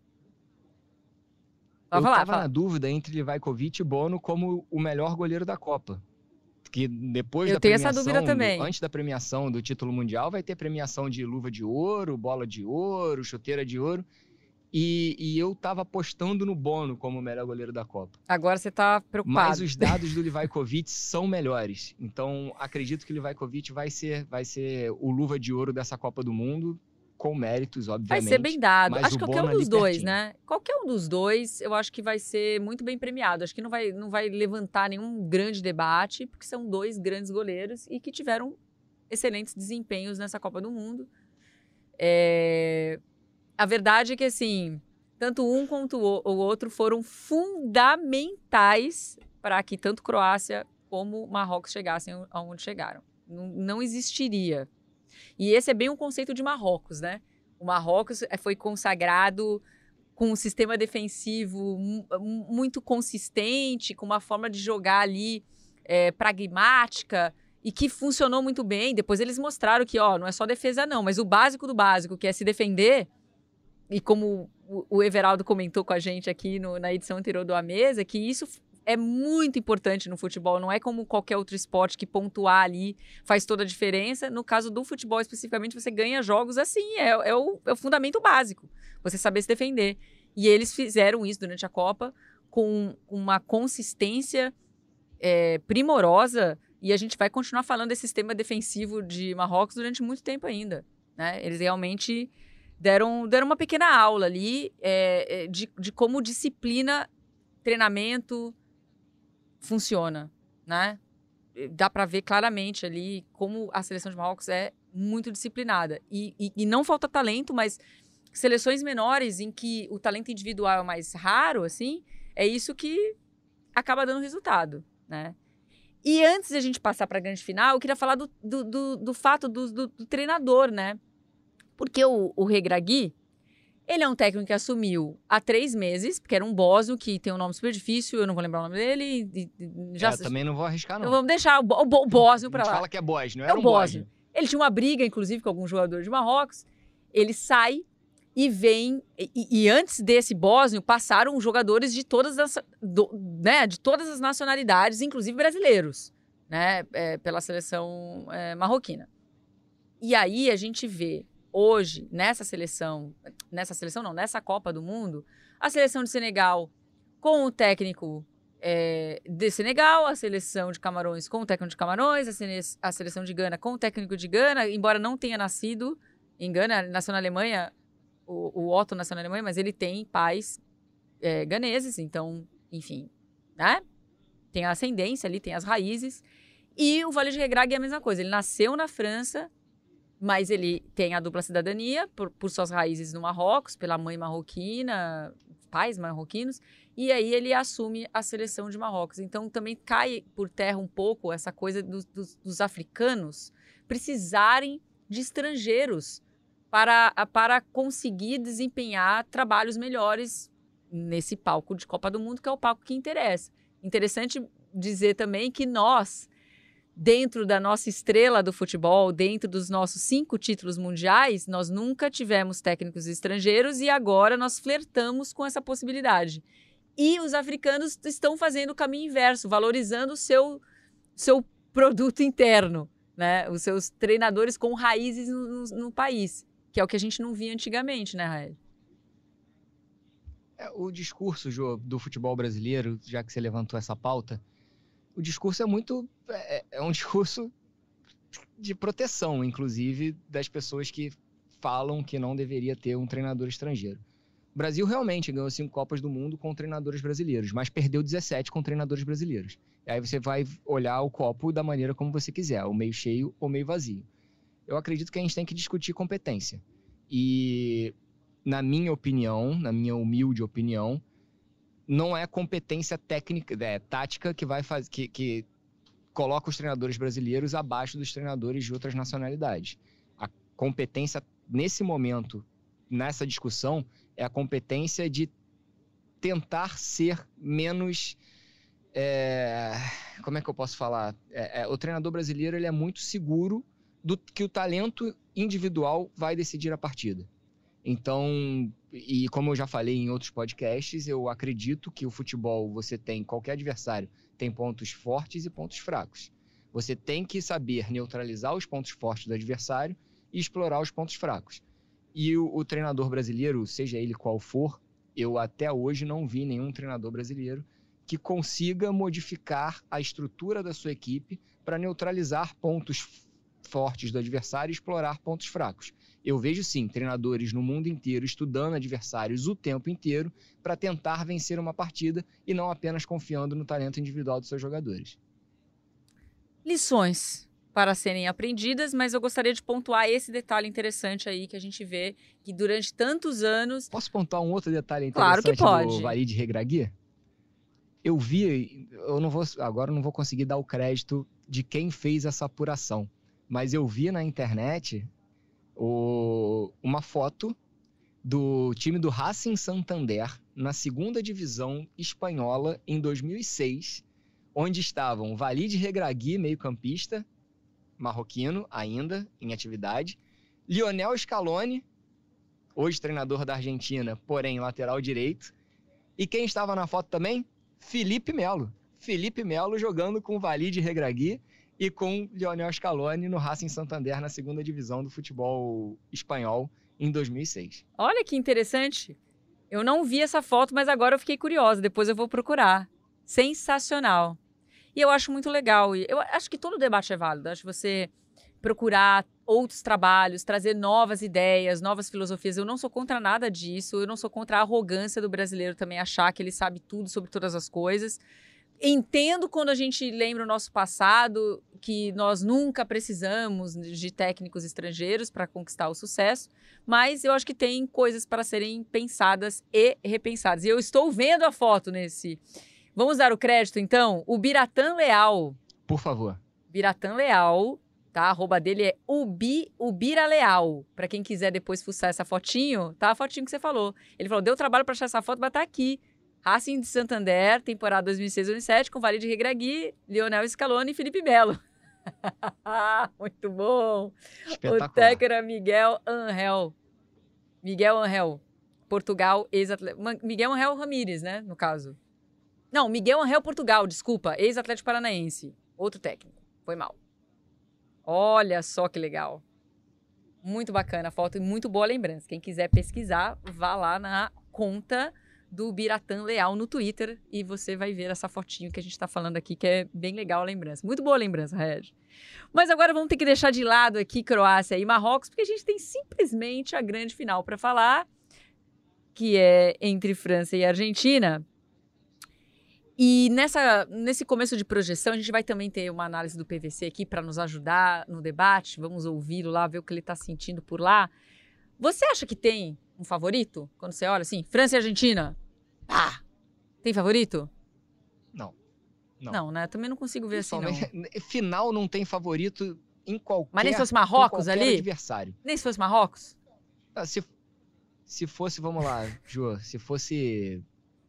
Eu estava na dúvida entre Livakovic e Bono como o melhor goleiro da Copa. Que depois eu da tenho premiação, essa dúvida também. Do, antes da premiação do título mundial, vai ter premiação de luva de ouro, bola de ouro, chuteira de ouro. E, e eu tava apostando no Bono como o melhor goleiro da Copa. Agora você tá preocupado. Mas os dados do Livakovic são melhores. Então, acredito que o Livakovic vai ser, vai ser o luva de ouro dessa Copa do Mundo. com méritos, obviamente. Vai ser bem dado. Mas acho o que qualquer Bono um dos ali dois, pertinho. né? Qualquer um dos dois, eu acho que vai ser muito bem premiado. Acho que não vai, não vai levantar nenhum grande debate, porque são dois grandes goleiros e que tiveram excelentes desempenhos nessa Copa do Mundo. É... A verdade é que, assim, tanto um quanto o outro foram fundamentais para que tanto Croácia como Marrocos chegassem aonde chegaram. Não, não existiria. E esse é bem um conceito de Marrocos, né? O Marrocos foi consagrado com um sistema defensivo muito consistente, com uma forma de jogar ali é, pragmática e que funcionou muito bem. Depois eles mostraram que, ó, não é só defesa não, mas o básico do básico, que é se defender, e como o Everaldo comentou com a gente aqui no, na edição anterior do A Mesa, que isso é muito importante no futebol, não é como qualquer outro esporte que pontuar ali faz toda a diferença. No caso do futebol, especificamente, você ganha jogos assim, é, é, o, é o fundamento básico, você saber se defender. E eles fizeram isso durante a Copa com uma consistência é, primorosa, e a gente vai continuar falando desse sistema defensivo de Marrocos durante muito tempo ainda, né? Eles realmente deram, deram uma pequena aula ali é, de, de como disciplina, treinamento funciona, né? Dá para ver claramente ali como a seleção de Marrocos é muito disciplinada. E, e, e não falta talento, mas seleções menores em que o talento individual é mais raro, assim, é isso que acaba dando resultado, né? E antes de a gente passar para a grande final, eu queria falar do, do, do, do fato do, do, do treinador, né? Porque o, o Regragui, ele é um técnico que assumiu há três meses, porque era um bósnio que tem um nome super difícil, eu não vou lembrar o nome dele. E, e, já, é, eu também não vou arriscar, não. Então vamos deixar o, o, o bósnio para lá. A gente fala que é bósnio, é era o um bósnio. bósnio. Ele tinha uma briga, inclusive, com algum jogador de Marrocos. Ele sai e vem... E, e antes desse bósnio, passaram jogadores de todas as, do, né, de todas as nacionalidades, inclusive brasileiros, né, é, pela seleção é, marroquina. E aí a gente vê hoje, nessa seleção, nessa seleção não, nessa Copa do Mundo, a seleção de Senegal com o técnico é, de Senegal, a seleção de Camarões com o técnico de Camarões, a, sele, a seleção de Gana com o técnico de Gana, embora não tenha nascido em Gana, nasceu na Alemanha, o, o Otto nasceu na Alemanha, mas ele tem pais é, ganeses, então, enfim, né? Tem a ascendência ali, tem as raízes. E o Walid Regragui é a mesma coisa, ele nasceu na França, mas ele tem a dupla cidadania por, por suas raízes no Marrocos, pela mãe marroquina, pais marroquinos, e aí ele assume a seleção de Marrocos. Então também cai por terra um pouco essa coisa dos, dos, dos africanos precisarem de estrangeiros para, para conseguir desempenhar trabalhos melhores nesse palco de Copa do Mundo, que é o palco que interessa. Interessante dizer também que nós, dentro da nossa estrela do futebol, dentro dos nossos cinco títulos mundiais, nós nunca tivemos técnicos estrangeiros e agora nós flertamos com essa possibilidade. E os africanos estão fazendo o caminho inverso, valorizando o seu, seu produto interno, né? Os seus treinadores com raízes no, no, no país, que é o que a gente não via antigamente, né, Rael? É, o discurso, Jô, do futebol brasileiro, já que você levantou essa pauta, o discurso é muito... É, é um discurso de proteção, inclusive, das pessoas que falam que não deveria ter um treinador estrangeiro. O Brasil realmente ganhou cinco Copas do Mundo com treinadores brasileiros, mas perdeu dezessete com treinadores brasileiros. E aí você vai olhar o copo da maneira como você quiser, ou meio cheio ou meio vazio. Eu acredito que a gente tem que discutir competência. E, na minha opinião, na minha humilde opinião, não é competência técnica, é, tática que vai fazer, que, que coloca os treinadores brasileiros abaixo dos treinadores de outras nacionalidades. A competência, nesse momento, nessa discussão, é a competência de tentar ser menos... É, como é que eu posso falar? É, é, o treinador brasileiro ele é muito seguro do que o talento individual vai decidir a partida. Então, e como eu já falei em outros podcasts, eu acredito que o futebol, você tem, qualquer adversário, tem pontos fortes e pontos fracos. Você tem que saber neutralizar os pontos fortes do adversário e explorar os pontos fracos. E o, o treinador brasileiro, seja ele qual for, eu até hoje não vi nenhum treinador brasileiro que consiga modificar a estrutura da sua equipe para neutralizar pontos fortes do adversário e explorar pontos fracos. Eu vejo, sim, treinadores no mundo inteiro estudando adversários o tempo inteiro para tentar vencer uma partida e não apenas confiando no talento individual dos seus jogadores. Lições para serem aprendidas, mas eu gostaria de pontuar esse detalhe interessante aí que a gente vê que durante tantos anos... Posso pontuar um outro detalhe Claro interessante que pode. do Walid Regragui? Eu vi, eu não vou, agora eu não vou conseguir dar o crédito de quem fez essa apuração, mas eu vi na internet o, uma foto do time do Racing Santander na segunda divisão espanhola em dois mil e seis, onde estavam Walid Regragui, meio-campista, marroquino ainda em atividade, Lionel Scaloni, hoje treinador da Argentina, porém lateral direito, e quem estava na foto também? Felipe Melo. Felipe Melo jogando com Walid Regragui e com Lionel Scaloni no Racing Santander na segunda divisão do futebol espanhol em dois mil e seis. Olha que interessante. Eu não vi essa foto, mas agora eu fiquei curiosa. Depois eu vou procurar. Sensacional. E eu acho muito legal. Eu acho que todo debate é válido. Acho que você procurar outros trabalhos, trazer novas ideias, novas filosofias. Eu não sou contra nada disso. Eu não sou contra a arrogância do brasileiro também achar que ele sabe tudo sobre todas as coisas. Entendo quando a gente lembra o nosso passado, que nós nunca precisamos de técnicos estrangeiros para conquistar o sucesso, mas eu acho que tem coisas para serem pensadas e repensadas. E eu estou vendo a foto nesse... Vamos dar o crédito, então? O Biratan Leal. Por favor. Biratan Leal, tá? A arroba dele é Ubi, Ubira Leal. Para quem quiser depois fuçar essa fotinho, tá? A fotinho que você falou. Ele falou, deu trabalho para achar essa foto, mas tá aqui. Racing de Santander, temporada dois mil e seis, dois mil e sete, com Walid Regragui, Lionel Scaloni e Felipe Melo. Muito bom. O técnico era Miguel Angel. Miguel Angel. Portugal, ex-atleta. Miguel Angel Ramírez, né? No caso. Não, Miguel Angel Portugal, desculpa. Ex-Atlético Paranaense. Outro técnico. Foi mal. Olha só que legal. Muito bacana a foto e muito boa lembrança. Quem quiser pesquisar, vá lá na conta do Biratan Leal no Twitter e você vai ver essa fotinho que a gente está falando aqui, que é bem legal a lembrança. Muito boa a lembrança, Reg. Mas agora vamos ter que deixar de lado aqui Croácia e Marrocos, porque a gente tem simplesmente a grande final para falar, que é entre França e Argentina. E nessa, nesse começo de projeção, a gente vai também ter uma análise do P V C aqui para nos ajudar no debate. Vamos ouvi-lo lá, ver o que ele está sentindo por lá. Você acha que tem um favorito? Quando você olha assim, França e Argentina, pá, tem favorito? Não. Não, não né? Também não consigo ver assim, não. Final não tem favorito em qualquer, Mas nem se fosse Marrocos ali? Adversário. Nem se fosse Marrocos? Ah, se, se fosse, vamos lá, Jô, se fosse...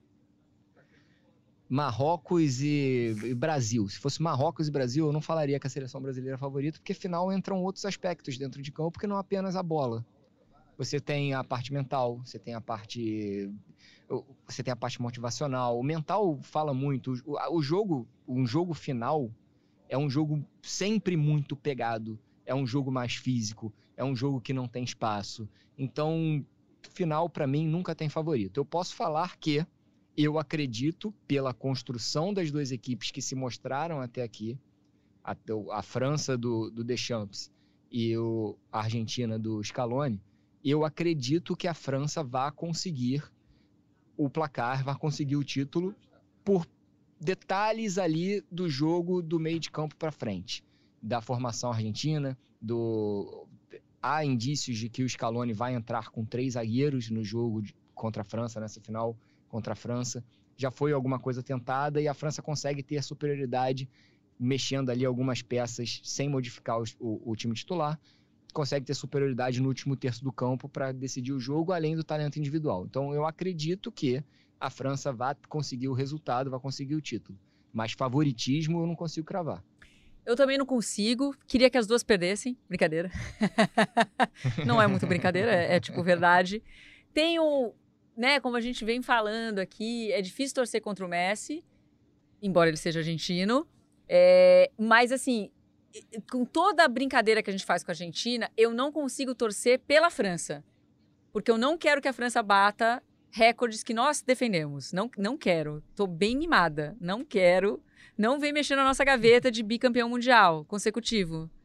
Marrocos e, e Brasil. Se fosse Marrocos e Brasil, eu não falaria que a seleção brasileira é favorita, porque afinal entram outros aspectos dentro de campo, que não apenas a bola. Você tem a parte mental, você tem a parte, você tem a parte motivacional. O mental fala muito. O, o jogo, um jogo final é um jogo sempre muito pegado. É um jogo mais físico. É um jogo que não tem espaço. Então, final para mim nunca tem favorito. Eu posso falar que eu acredito, pela construção das duas equipes que se mostraram até aqui, a, a França do, do Deschamps e o, a Argentina do Scaloni, eu acredito que a França vai conseguir o placar, vai conseguir o título por detalhes ali do jogo do meio de campo para frente, da formação argentina, do... há indícios de que o Scaloni vai entrar com três zagueiros no jogo de, contra a França, nessa final contra a França. Já foi alguma coisa tentada e a França consegue ter superioridade mexendo ali algumas peças sem modificar o, o, o time titular, consegue ter superioridade no último terço do campo para decidir o jogo, além do talento individual. Então eu acredito que a França vai conseguir o resultado, vai conseguir o título. Mas favoritismo eu não consigo cravar. Eu também não consigo. Queria que as duas perdessem. Brincadeira. Não é muito brincadeira, é, é tipo verdade. Tenho... Né, como a gente vem falando aqui, é difícil torcer contra o Messi, embora ele seja argentino, é, mas assim, com toda a brincadeira que a gente faz com a Argentina, eu não consigo torcer pela França, porque eu não quero que a França bata recordes que nós defendemos, não, não quero, tô bem mimada, não quero, não vem mexer na nossa gaveta de bicampeão mundial consecutivo,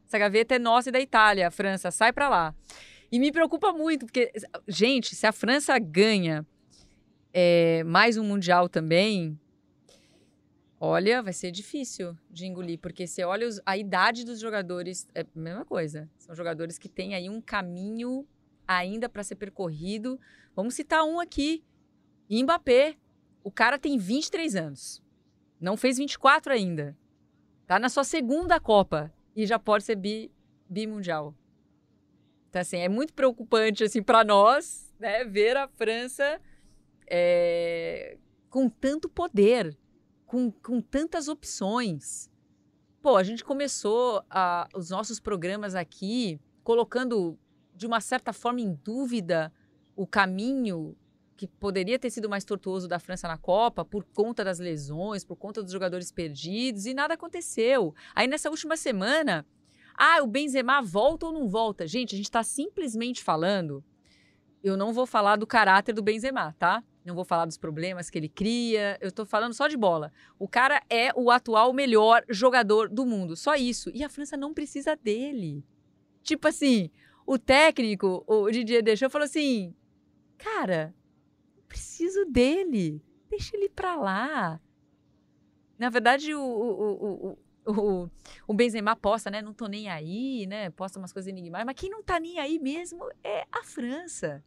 Essa gaveta é nossa e da Itália, a França, sai pra lá. E me preocupa muito, porque, gente, se a França ganha é, mais um Mundial também, olha, vai ser difícil de engolir, porque você olha os, a idade dos jogadores, é a mesma coisa. São jogadores que têm aí um caminho ainda para ser percorrido. Vamos citar um aqui, Mbappé. O cara tem vinte e três anos, não fez vinte e quatro ainda. Tá na sua segunda Copa e já pode ser bi, bimundial. Então, assim, é muito preocupante, assim, para nós, né, ver a França é, com tanto poder, com, com tantas opções. Pô, a gente começou a, os nossos programas aqui colocando, de uma certa forma, em dúvida o caminho que poderia ter sido mais tortuoso da França na Copa por conta das lesões, por conta dos jogadores perdidos, e nada aconteceu. Aí, nessa última semana, ah, o Benzema volta ou não volta? Gente, a gente está simplesmente falando, eu não vou falar do caráter do Benzema, tá? Não vou falar dos problemas que ele cria, eu tô falando só de bola. O cara é o atual melhor jogador do mundo, só isso. E a França não precisa dele. Tipo assim, o técnico, o Didier Deschamps, falou assim, cara, preciso dele, deixa ele pra lá. Na verdade, o, o, o, o, o Benzema posta, né? Não tô nem aí, né? Posta umas coisas enigmáticas, mas quem não tá nem aí mesmo é a França.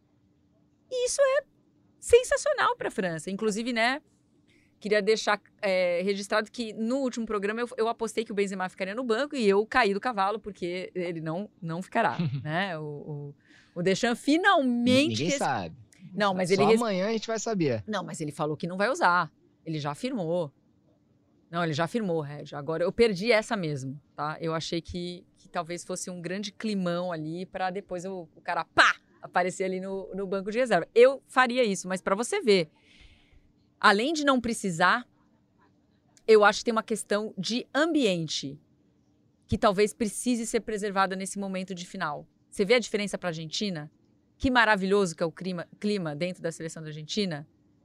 E isso é sensacional pra França. Inclusive, né? Queria deixar é, registrado que no último programa eu, eu apostei que o Benzema ficaria no banco e eu caí do cavalo, porque ele não, não ficará, né? O, o, o Deschamps finalmente... Ninguém sabe. Não, mas Só ele... amanhã a gente vai saber. Não, mas ele falou que não vai usar. Ele já afirmou. Não, ele já afirmou, Reg. Agora, eu perdi essa mesmo, tá? Eu achei que, que talvez fosse um grande climão ali para depois o, o cara, pá, aparecer ali no, no banco de reserva. Eu faria isso, mas para você ver, além de não precisar, eu acho que tem uma questão de ambiente que talvez precise ser preservada nesse momento de final. Você vê a diferença para a Argentina? Que maravilhoso que é o clima, clima dentro da seleção da Argentina.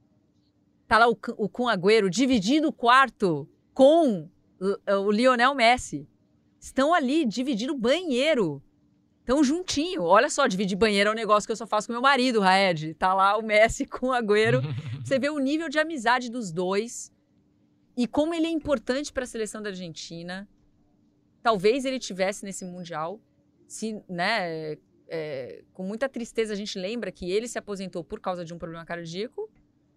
Tá lá o, o Kun Agüero dividindo o quarto com o, o Lionel Messi. Estão ali dividindo o banheiro. Estão juntinho. Olha só, dividir banheiro é um negócio que eu só faço com meu marido, Raed. Tá lá o Messi com o Agüero. Você vê o nível de amizade dos dois e como ele é importante para a seleção da Argentina. Talvez ele tivesse nesse Mundial, se, né... É, com muita tristeza a gente lembra que ele se aposentou por causa de um problema cardíaco.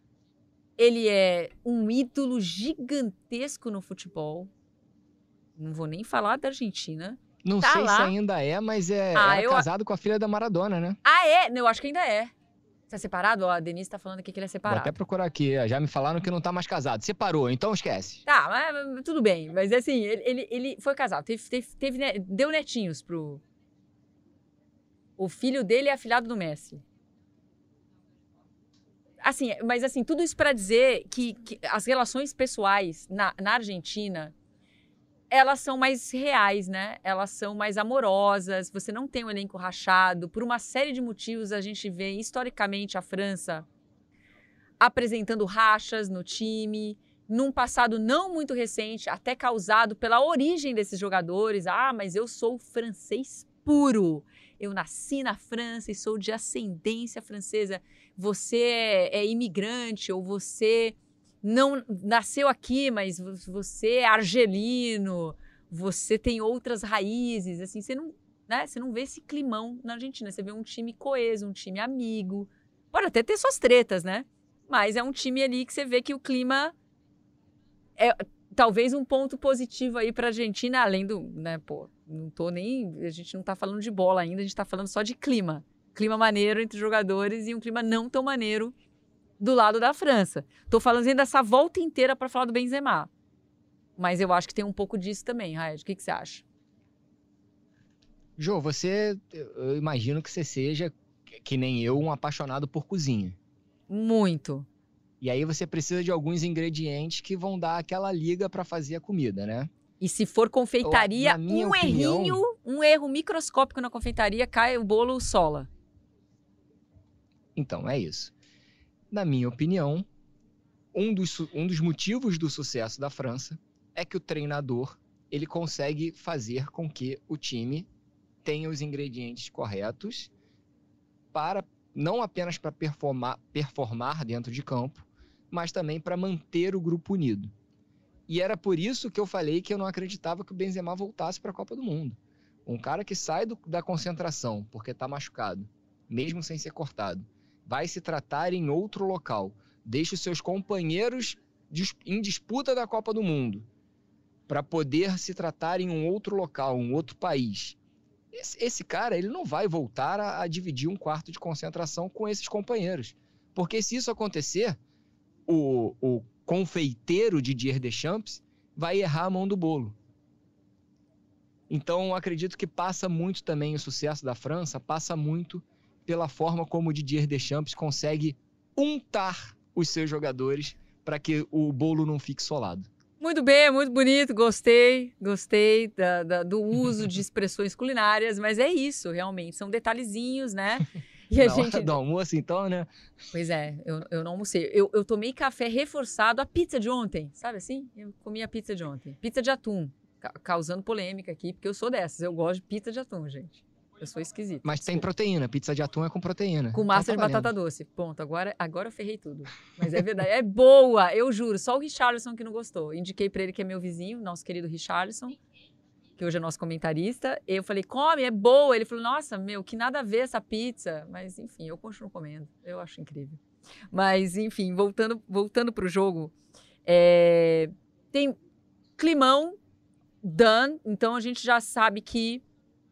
Ele é um ídolo gigantesco no futebol. Não vou nem falar da Argentina. Não tá sei lá. se ainda é, mas é Ah, era eu... casado com a filha da Maradona, né? Ah, é? Eu acho que ainda é. Você é separado? Ó, a Denise tá falando aqui que ele é separado. Vou até procurar aqui. Já me falaram que não tá mais casado. Separou, então esquece. Tá, mas tudo bem. Mas assim, ele, ele, ele foi casado. Teve, teve, teve, deu netinhos pro... O filho dele é afilhado do Messi. Assim, mas assim, tudo isso para dizer que, que as relações pessoais na, na Argentina, elas são mais reais, né? Elas são mais amorosas, você não tem um elenco rachado. Por uma série de motivos, a gente vê historicamente a França apresentando rachas no time, num passado não muito recente, até causado pela origem desses jogadores. Ah, mas eu sou francês puro. Eu nasci na França e sou de ascendência francesa. Você é, é imigrante ou você não nasceu aqui, mas você é argelino, você tem outras raízes. Assim, você não, né, você não vê esse climão na Argentina. Você vê um time coeso, um time amigo. Pode até ter suas tretas, né? Mas é um time ali que você vê que o clima é talvez um ponto positivo aí para a Argentina, além do, né, pô, não tô nem, a gente não tá falando de bola ainda, a gente tá falando só de clima. Clima maneiro entre os jogadores e um clima não tão maneiro do lado da França. Tô falando ainda dessa volta inteira para falar do Benzema. Mas eu acho que tem um pouco disso também, Raed. O que, que você acha? Jô, você, eu imagino que você seja, que nem eu, um apaixonado por cozinha. Muito. E aí você precisa de alguns ingredientes que vão dar aquela liga para fazer a comida, né? E se for confeitaria, um opinião, errinho, um erro microscópico na confeitaria, cai o bolo sola. Então, é isso. Na minha opinião, um dos, um dos motivos do sucesso da França é que o treinador ele consegue fazer com que o time tenha os ingredientes corretos para, não apenas para performar, performar dentro de campo, mas também para manter o grupo unido. E era por isso que eu falei que eu não acreditava que o Benzema voltasse para a Copa do Mundo. Um cara que sai do, da concentração porque está machucado, mesmo sem ser cortado, vai se tratar em outro local, deixa os seus companheiros em disputa da Copa do Mundo para poder se tratar em um outro local, um outro país. Esse, esse cara, ele não vai voltar a, a dividir um quarto de concentração com esses companheiros. Porque se isso acontecer, o, o confeiteiro Didier Deschamps vai errar a mão do bolo. Então, acredito que passa muito também o sucesso da França, passa muito pela forma como o Didier Deschamps consegue untar os seus jogadores para que o bolo não fique solado. Muito bem, muito bonito, gostei, gostei da, da, do uso de expressões culinárias, mas é isso, realmente, são detalhezinhos, né? E a Na gente... hora do almoço, então, né? Pois é, eu, eu não almocei. Eu, eu tomei café reforçado, a pizza de ontem, sabe assim? Eu comi a pizza de ontem, pizza de atum, ca causando polêmica aqui, porque eu sou dessas, eu gosto de pizza de atum, gente. Eu sou esquisita. Mas desculpa. Tem proteína, pizza de atum é com proteína. Com massa então, tá de batata doce. Ponto. Agora, agora eu ferrei tudo. Mas é verdade. É boa, eu juro. Só o Richarlison que não gostou. Indiquei pra ele que é meu vizinho, nosso querido Richarlison, que hoje é nosso comentarista. Eu falei, come, é boa. Ele falou, nossa, meu, que nada a ver essa pizza. Mas, enfim, eu continuo comendo. Eu acho incrível. Mas, enfim, voltando, voltando pro jogo, é... tem climão, done. Então, a gente já sabe que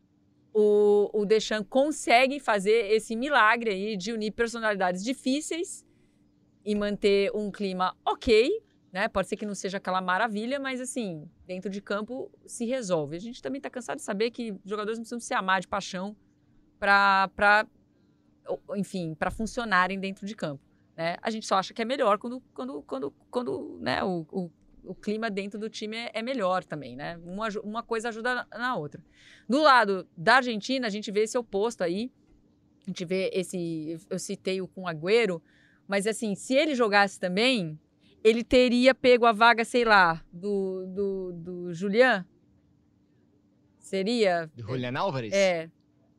O, o Deschamps consegue fazer esse milagre aí de unir personalidades difíceis e manter um clima ok, né? Pode ser que não seja aquela maravilha, mas assim, dentro de campo se resolve. A gente também está cansado de saber que jogadores não precisam se amar de paixão para, para, enfim, para funcionarem dentro de campo, né? A gente só acha que é melhor quando, quando, quando, quando né, o, o o clima dentro do time é, é melhor também, né? Uma, uma coisa ajuda na, na outra. Do lado da Argentina, a gente vê esse oposto aí. A gente vê esse... Eu citei o Kun Agüero, mas assim, se ele jogasse também, ele teria pego a vaga, sei lá, do, do, do Julián? Seria... Do Julián Álvares? É.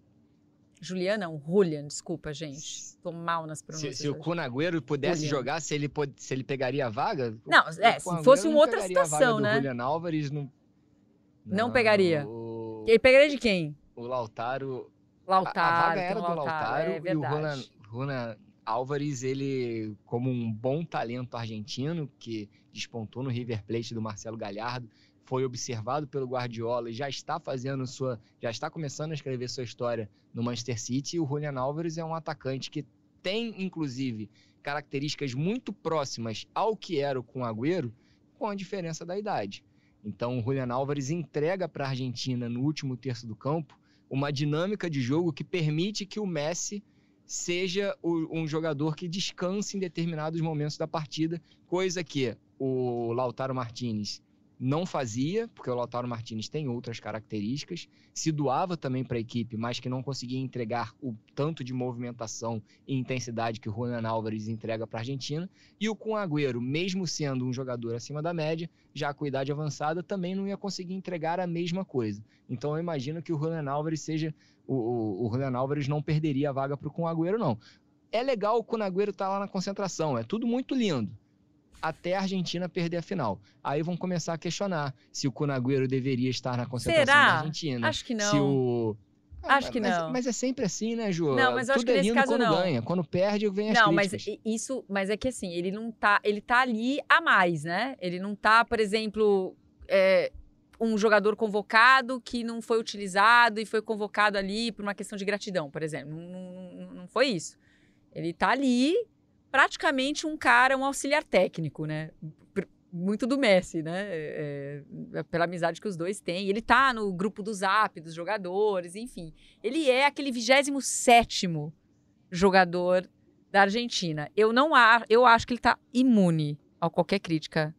Julián não, Julián, desculpa, gente. Tô mal nas pronúncias. Se, se o Kun Agüero pudesse Julián. jogar, se ele, pod, se ele pegaria a vaga? Não, é, se fosse uma outra situação, né? O Julián Álvares não... Não, não pegaria. O... Ele pegaria de quem? O Lautaro. Lautaro. A, a vaga era do Lautaro, Lautaro é e o Julián, Julián Álvares, ele, como um bom talento argentino, que despontou no River Plate do Marcelo Gallardo, foi observado pelo Guardiola e já está fazendo sua, já está começando a escrever sua história no Manchester City. E o Julián Álvares é um atacante que tem, inclusive, características muito próximas ao que era o Kun Agüero, com a diferença da idade. Então, o Julián Álvares entrega para a Argentina, no último terço do campo, uma dinâmica de jogo que permite que o Messi seja o, um jogador que descanse em determinados momentos da partida, coisa que o Lautaro Martínez não fazia, porque o Lautaro Martínez tem outras características, se doava também para a equipe, mas que não conseguia entregar o tanto de movimentação e intensidade que o Julián Álvares entrega para a Argentina, e o Kun Agüero, mesmo sendo um jogador acima da média, já com idade avançada, também não ia conseguir entregar a mesma coisa. Então eu imagino que o Julián Álvares seja, o, o, o Julián Álvares não perderia a vaga para o Kun Agüero, não. É legal o Kun Agüero estar lá na concentração, é tudo muito lindo, até a Argentina perder a final. Aí vão começar a questionar se o Kun Agüero deveria estar na concentração Será? da Argentina. Acho que não. Se o... ah, acho que mas, não. Mas é sempre assim, né, Ju? Não, mas eu acho Tudo que é nesse lindo caso quando não. ganha. Quando perde, vem as não, críticas. Não, mas isso... Mas é que assim, ele não tá... Ele tá ali a mais, né? Ele não tá, por exemplo... É, um jogador convocado que não foi utilizado e foi convocado ali por uma questão de gratidão, por exemplo. Não, não, não foi isso. Ele tá ali... praticamente um cara, um auxiliar técnico, né? Muito do Messi, né? É, é, pela amizade que os dois têm. Ele tá no grupo do Zap, dos jogadores, enfim. Ele é aquele vigésimo sétimo jogador da Argentina. Eu não acho, eu acho que ele tá imune a qualquer crítica.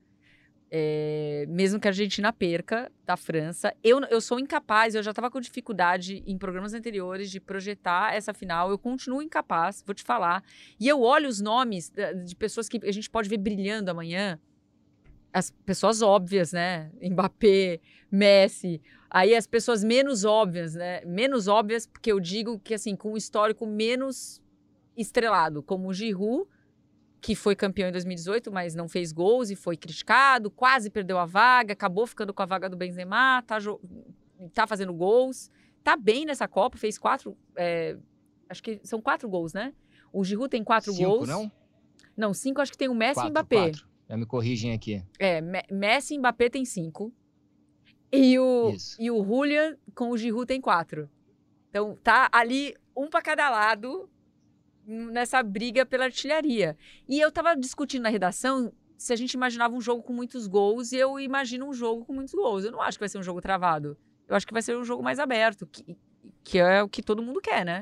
É, mesmo que a Argentina perca da França. Eu, eu sou incapaz, eu já estava com dificuldade em programas anteriores de projetar essa final. Eu continuo incapaz, vou te falar. E eu olho os nomes de pessoas que a gente pode ver brilhando amanhã. as pessoas óbvias, né? Mbappé, Messi. Aí as pessoas menos óbvias, né? Menos óbvias, porque eu digo que, assim, com um histórico menos estrelado, como o Giroud, que foi campeão em dois mil e dezoito, mas não fez gols e foi criticado, quase perdeu a vaga, acabou ficando com a vaga do Benzema, tá, tá fazendo gols, tá bem nessa Copa, fez quatro, é, acho que são quatro gols, né? O Giroud tem quatro cinco, gols. não? Não, cinco acho que tem o Messi Quatro, e o Mbappé. Quatro. Já me corrigem aqui. É, Messi e Mbappé tem cinco. E o, e o Julian com o Giroud tem quatro. Então tá ali um para cada lado nessa briga pela artilharia. E eu tava discutindo na redação se a gente imaginava um jogo com muitos gols, e eu imagino um jogo com muitos gols. Eu não acho que vai ser um jogo travado. Eu acho que vai ser um jogo mais aberto, que, que é o que todo mundo quer, né?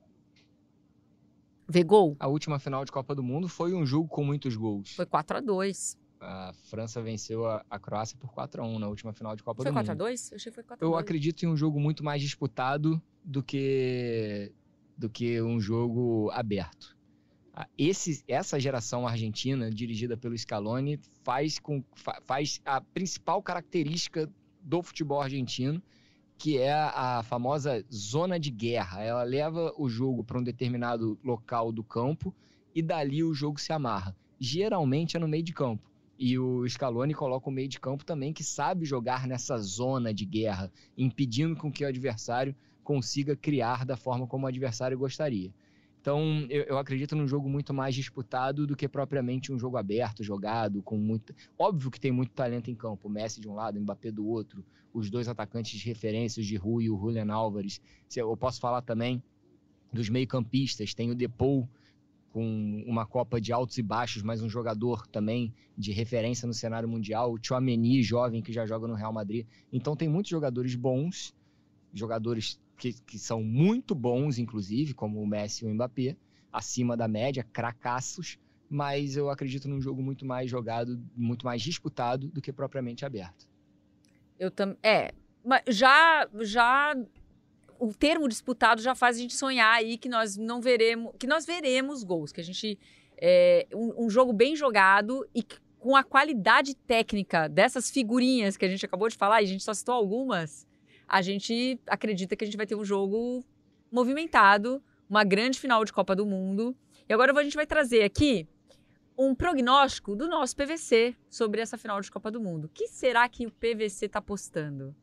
Ver gol. A última final de Copa do Mundo foi um jogo com muitos gols. Foi quatro a dois. A França venceu a, a Croácia por quatro a um na última final de Copa foi do Mundo. Foi quatro a dois? Eu achei que foi quatro a dois. Eu acredito em um jogo muito mais disputado do que, do que um jogo aberto. Esse, essa geração argentina, dirigida pelo Scaloni, faz, com, faz a principal característica do futebol argentino, que é a famosa zona de guerra. Ela leva o jogo para um determinado local do campo e dali o jogo se amarra. Geralmente é no meio de campo. E o Scaloni coloca o meio de campo também, que sabe jogar nessa zona de guerra, impedindo com que o adversário consiga criar da forma como o adversário gostaria. Então, eu, eu acredito num jogo muito mais disputado do que propriamente um jogo aberto, jogado, com muito... Óbvio que tem muito talento em campo. O Messi de um lado, o Mbappé do outro, os dois atacantes de referência, o Giroud e o Julian Álvares. Eu posso falar também dos meio-campistas. Tem o Depou, com uma Copa de altos e baixos, mas um jogador também de referência no cenário mundial. O Tchouaméni, jovem, que já joga no Real Madrid. Então, tem muitos jogadores bons, jogadores... Que, que são muito bons, inclusive, como o Messi e o Mbappé, acima da média, cracaços, mas eu acredito num jogo muito mais jogado, muito mais disputado do que propriamente aberto. Eu também. É, mas já, já o termo disputado já faz a gente sonhar aí que nós não veremos, que nós veremos gols, que a gente é um, um jogo bem jogado e com a qualidade técnica dessas figurinhas que a gente acabou de falar, e a gente só citou algumas. A gente acredita que a gente vai ter um jogo movimentado, uma grande final de Copa do Mundo. E agora a gente vai trazer aqui um prognóstico do nosso P V C sobre essa final de Copa do Mundo. O que será que o P V C está apostando?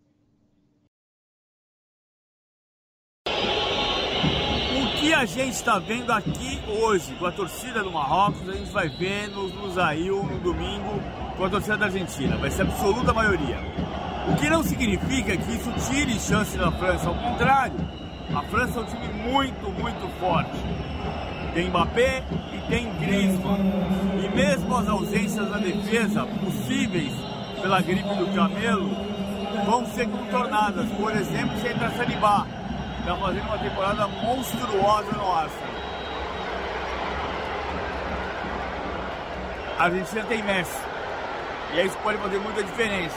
O que a gente está vendo aqui hoje com a torcida do Marrocos, a gente vai ver no Lusail no domingo com a torcida da Argentina. Vai ser a absoluta maioria. O que não significa que isso tire chance da França, ao contrário. A França é um time muito, muito forte. Tem Mbappé e tem Griezmann. E mesmo as ausências na defesa, possíveis pela gripe do camelo, vão ser contornadas. Por exemplo, se entra Saliba, que está fazendo uma temporada monstruosa no Arsenal. A Argentina tem Messi. E isso pode fazer muita diferença.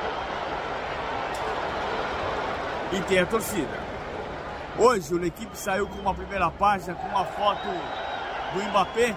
E tem a torcida. Hoje o equipe saiu com uma primeira página com uma foto do Mbappé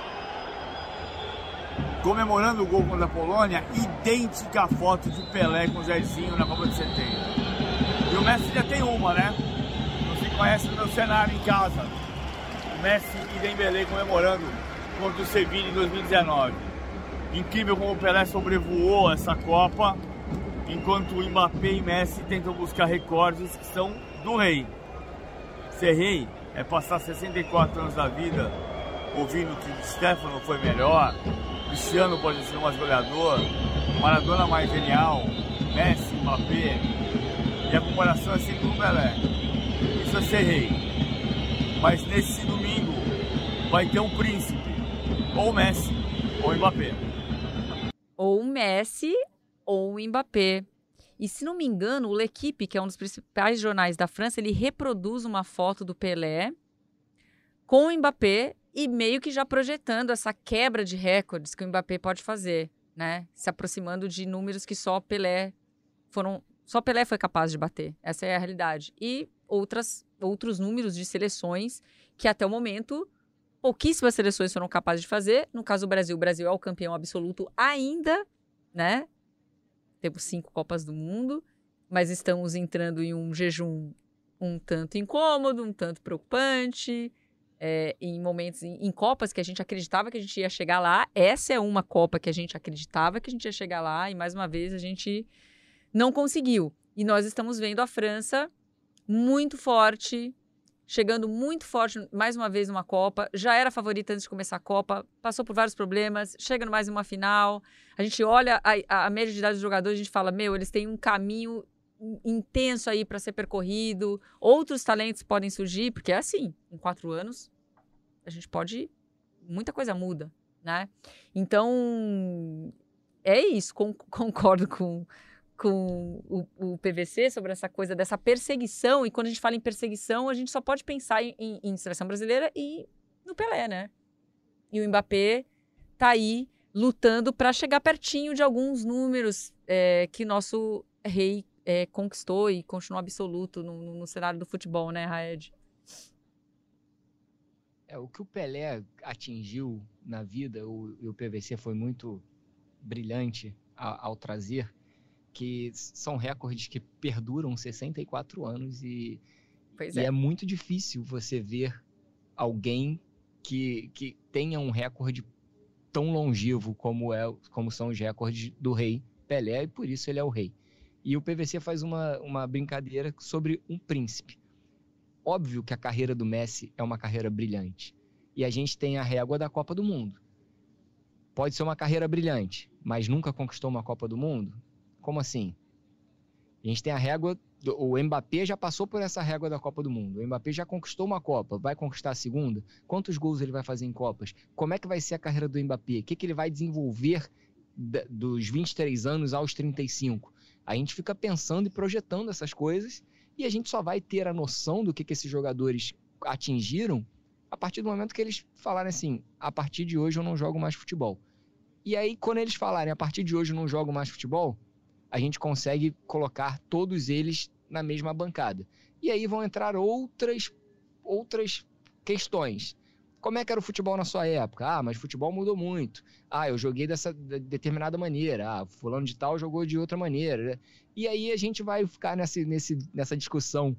comemorando o gol contra a Polônia, idêntica à foto de Pelé com o Jairzinho na Copa de setenta. E o Messi já tem uma, né? Você conhece o meu cenário em casa. O Messi e Dembélé comemorando contra o Sevilla em dois mil e dezenove. Incrível como o Pelé sobrevoou essa Copa, enquanto o Mbappé e Messi tentam buscar recordes que são do rei. Ser rei é passar sessenta e quatro anos da vida ouvindo que Stefano foi melhor, Cristiano pode ser mais goleador, Maradona mais genial, Messi, Mbappé, e a comparação é sempre com o Pelé. Isso é ser rei. Mas nesse domingo vai ter um príncipe, ou Messi, ou Mbappé. Ou o Messi ou o Mbappé. E se não me engano, o L'Équipe, que é um dos principais jornais da França, ele reproduz uma foto do Pelé com o Mbappé e meio que já projetando essa quebra de recordes que o Mbappé pode fazer, né? Se aproximando de números que só Pelé foram, só Pelé foi capaz de bater. Essa é a realidade. E outras, outros números de seleções que até o momento pouquíssimas seleções foram capazes de fazer. No caso do Brasil, o Brasil é o campeão absoluto ainda, né? Temos cinco Copas do Mundo, mas estamos entrando em um jejum um tanto incômodo, um tanto preocupante, é, em momentos, em, em Copas que a gente acreditava que a gente ia chegar lá. Essa é uma Copa que a gente acreditava que a gente ia chegar lá e, mais uma vez, a gente não conseguiu. E nós estamos vendo a França muito forte, chegando muito forte, mais uma vez, numa Copa. Já era favorita antes de começar a Copa, passou por vários problemas, chega mais uma final. A gente olha a, a média de idade dos jogadores, a gente fala, meu, eles têm um caminho intenso aí para ser percorrido. Outros talentos podem surgir, porque é assim, em quatro anos, a gente pode... Muita coisa muda, né? Então, é isso. Com, concordo com... com o, o P V C sobre essa coisa dessa perseguição, e quando a gente fala em perseguição, a gente só pode pensar em, em, em seleção brasileira e no Pelé, né? E o Mbappé tá aí lutando para chegar pertinho de alguns números é, que nosso rei é, conquistou e continua absoluto no, no, no cenário do futebol, né, Raed? É, o que o Pelé atingiu na vida, o, e o P V C foi muito brilhante ao, ao trazer, que são recordes que perduram sessenta e quatro anos e, pois e é. é muito difícil você ver alguém que, que tenha um recorde tão longevo como, é, como são os recordes do rei Pelé, e por isso ele é o rei. E o P V C faz uma, uma brincadeira sobre um príncipe. Óbvio que a carreira do Messi é uma carreira brilhante. E a gente tem a régua da Copa do Mundo. Pode ser uma carreira brilhante, mas nunca conquistou uma Copa do Mundo? Como assim? A gente tem a régua... Do, o Mbappé já passou por essa régua da Copa do Mundo. O Mbappé já conquistou uma Copa. Vai conquistar a segunda? Quantos gols ele vai fazer em Copas? Como é que vai ser a carreira do Mbappé? O que, que ele vai desenvolver da, dos vinte e três anos aos trinta e cinco? A gente fica pensando e projetando essas coisas e a gente só vai ter a noção do que, que esses jogadores atingiram a partir do momento que eles falarem assim, a partir de hoje eu não jogo mais futebol. E aí, quando eles falarem, a partir de hoje eu não jogo mais futebol, a gente consegue colocar todos eles na mesma bancada. E aí vão entrar outras, outras questões. Como é que era o futebol na sua época? Ah, mas o futebol mudou muito. Ah, eu joguei dessa determinada maneira. Ah, fulano de tal jogou de outra maneira. E aí a gente vai ficar nessa, nesse, nessa discussão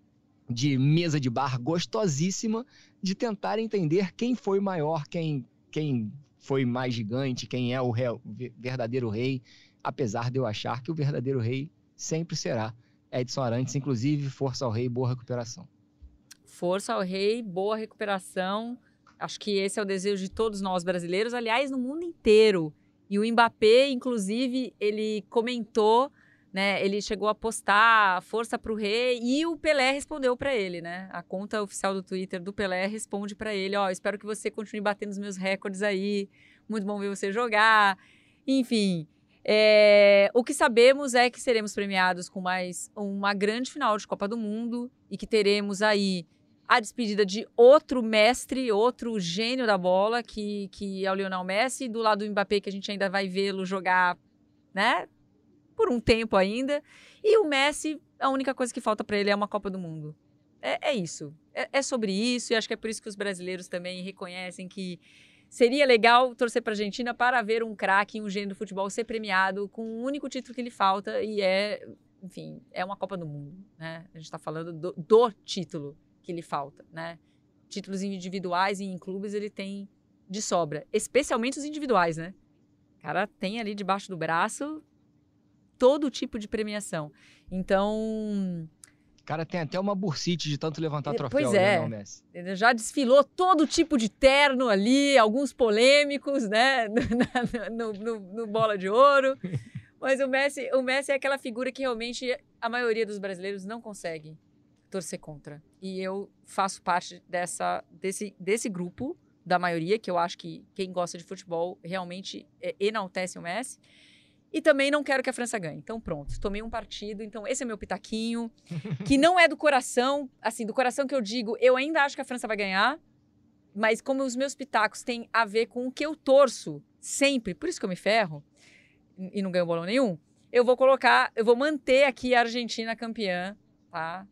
de mesa de bar gostosíssima de tentar entender quem foi maior, quem, quem foi mais gigante, quem é o, rei, o verdadeiro rei, apesar de eu achar que o verdadeiro rei sempre será Edson Arantes. Inclusive, força ao rei, boa recuperação. Força ao rei, boa recuperação. Acho que esse é o desejo de todos nós brasileiros, aliás, no mundo inteiro. E o Mbappé, inclusive, ele comentou, né? Ele chegou a postar força para o rei e o Pelé respondeu para ele, né? A conta oficial do Twitter do Pelé responde para ele, ó, espero que você continue batendo os meus recordes aí, muito bom ver você jogar. Enfim, é, o que sabemos é que seremos premiados com mais uma grande final de Copa do Mundo e que teremos aí a despedida de outro mestre, outro gênio da bola, que, que é o Lionel Messi, do lado do Mbappé, que a gente ainda vai vê-lo jogar, né, por um tempo ainda. E o Messi, a única coisa que falta para ele é uma Copa do Mundo. É, é isso. É, é sobre isso, e acho que é por isso que os brasileiros também reconhecem que seria legal torcer para a Argentina para ver um craque, um gênio do futebol ser premiado com o único título que lhe falta, e é, enfim, é uma Copa do Mundo, né? A gente está falando do, do título que lhe falta, né? Títulos individuais e em clubes ele tem de sobra, especialmente os individuais, né? O cara tem ali debaixo do braço todo tipo de premiação. Então, o cara tem até uma bursite de tanto levantar troféu, pois é, Lionel Messi. Ele já desfilou todo tipo de terno ali, alguns polêmicos, né? no, no, no Bola de Ouro. Mas o Messi, o Messi é aquela figura que realmente a maioria dos brasileiros não consegue torcer contra. E eu faço parte dessa, desse, desse grupo, da maioria, que eu acho que quem gosta de futebol realmente enaltece o Messi. E também não quero que a França ganhe. Então, pronto, tomei um partido. Então, esse é meu pitaquinho, que não é do coração. Assim, do coração que eu digo, eu ainda acho que a França vai ganhar. Mas como os meus pitacos têm a ver com o que eu torço sempre, por isso que eu me ferro e não ganho bolão nenhum, eu vou colocar, eu vou manter aqui a Argentina campeã, tá?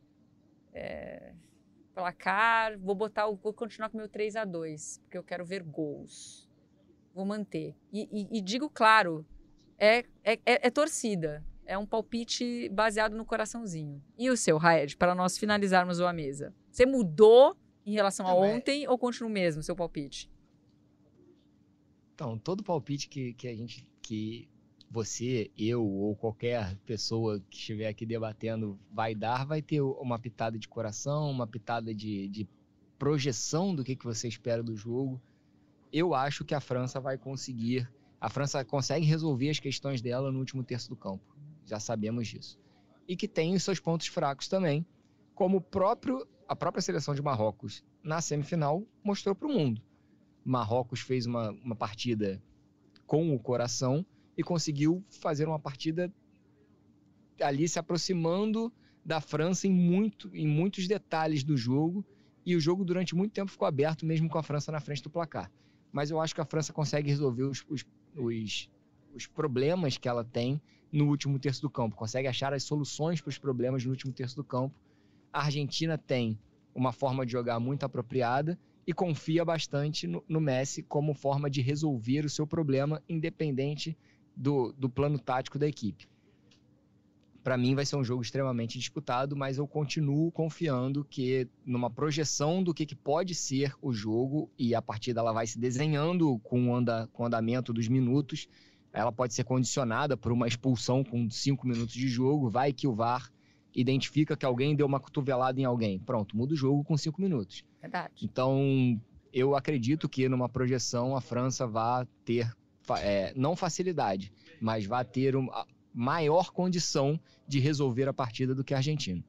É, placar, vou botar, vou continuar com o meu três a dois, porque eu quero ver gols. Vou manter. E, e, e digo claro, é, é, é, é torcida. É um palpite baseado no coraçãozinho. E o seu, Raed, para nós finalizarmos a mesa? Você mudou em relação a ontem ou continua o mesmo, seu palpite? Então, todo palpite que, que a gente, que você, eu ou qualquer pessoa que estiver aqui debatendo vai dar, vai ter uma pitada de coração, uma pitada de, de projeção do que, que você espera do jogo. Eu acho que a França vai conseguir, a França consegue resolver as questões dela no último terço do campo. Já sabemos disso. E que tem os seus pontos fracos também, como o próprio, a própria seleção de Marrocos na semifinal mostrou para o mundo. Marrocos fez uma, uma partida com o coração e conseguiu fazer uma partida ali se aproximando da França em, muito, em muitos detalhes do jogo, e o jogo durante muito tempo ficou aberto mesmo com a França na frente do placar. Mas eu acho que a França consegue resolver os, os, os, os problemas que ela tem no último terço do campo, consegue achar as soluções para os problemas no último terço do campo. A Argentina tem uma forma de jogar muito apropriada e confia bastante no, no Messi como forma de resolver o seu problema, independente do, do plano tático da equipe. Para mim vai ser um jogo extremamente disputado, mas eu continuo confiando que numa projeção do que, que pode ser o jogo, e a partida ela vai se desenhando com o, anda, com o andamento dos minutos, ela pode ser condicionada por uma expulsão com cinco minutos de jogo, vai que o V A R identifica que alguém deu uma cotovelada em alguém. Pronto, muda o jogo com cinco minutos. Verdade. Então, eu acredito que numa projeção a França vai ter, é, não facilidade, mas vai ter uma maior condição de resolver a partida do que a Argentina.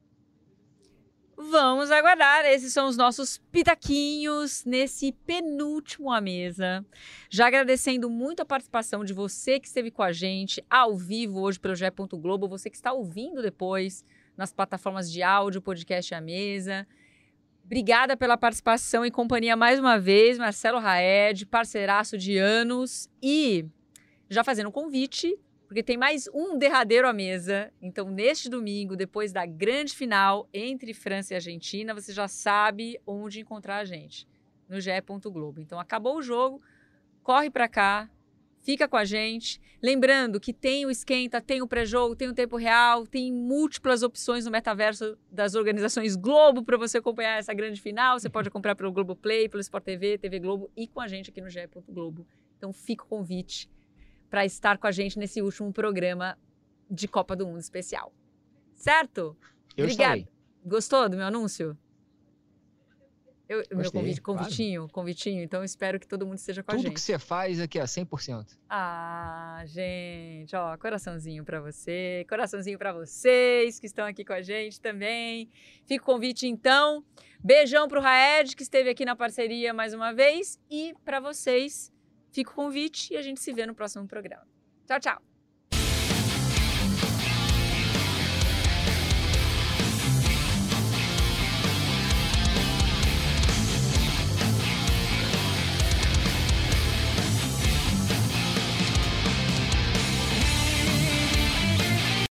Vamos aguardar. Esses são os nossos pitaquinhos nesse penúltimo à mesa. Já agradecendo muito a participação de você que esteve com a gente ao vivo hoje pelo G E. Globo, você que está ouvindo depois nas plataformas de áudio, podcast à mesa. Obrigada pela participação e companhia mais uma vez, Marcelo Raed, parceiraço de anos. E já fazendo um convite, porque tem mais um derradeiro à mesa. Então, neste domingo, depois da grande final entre França e Argentina, você já sabe onde encontrar a gente, no G E. Globo. Então, acabou o jogo, corre para cá, fica com a gente. Lembrando que tem o esquenta, tem o pré-jogo, tem o tempo real, tem múltiplas opções no metaverso das organizações Globo para você acompanhar essa grande final. Você pode comprar pelo Globoplay, pelo Sport T V, T V Globo e com a gente aqui no G E. Globo. Então, fica o convite para estar com a gente nesse último programa de Copa do Mundo especial. Certo? Eu Obrigada. estarei. Gostou do meu anúncio? Eu, Gostei, meu convite, claro. convitinho, convitinho. Então, eu espero que todo mundo esteja com a Tudo gente. que você faz aqui, ó, cem por cento. Ah, gente, ó, coraçãozinho para você, coraçãozinho para vocês que estão aqui com a gente também. Fica o convite, então. Beijão pro Raed, que esteve aqui na parceria mais uma vez. E para vocês, fica o convite e a gente se vê no próximo programa. Tchau, tchau.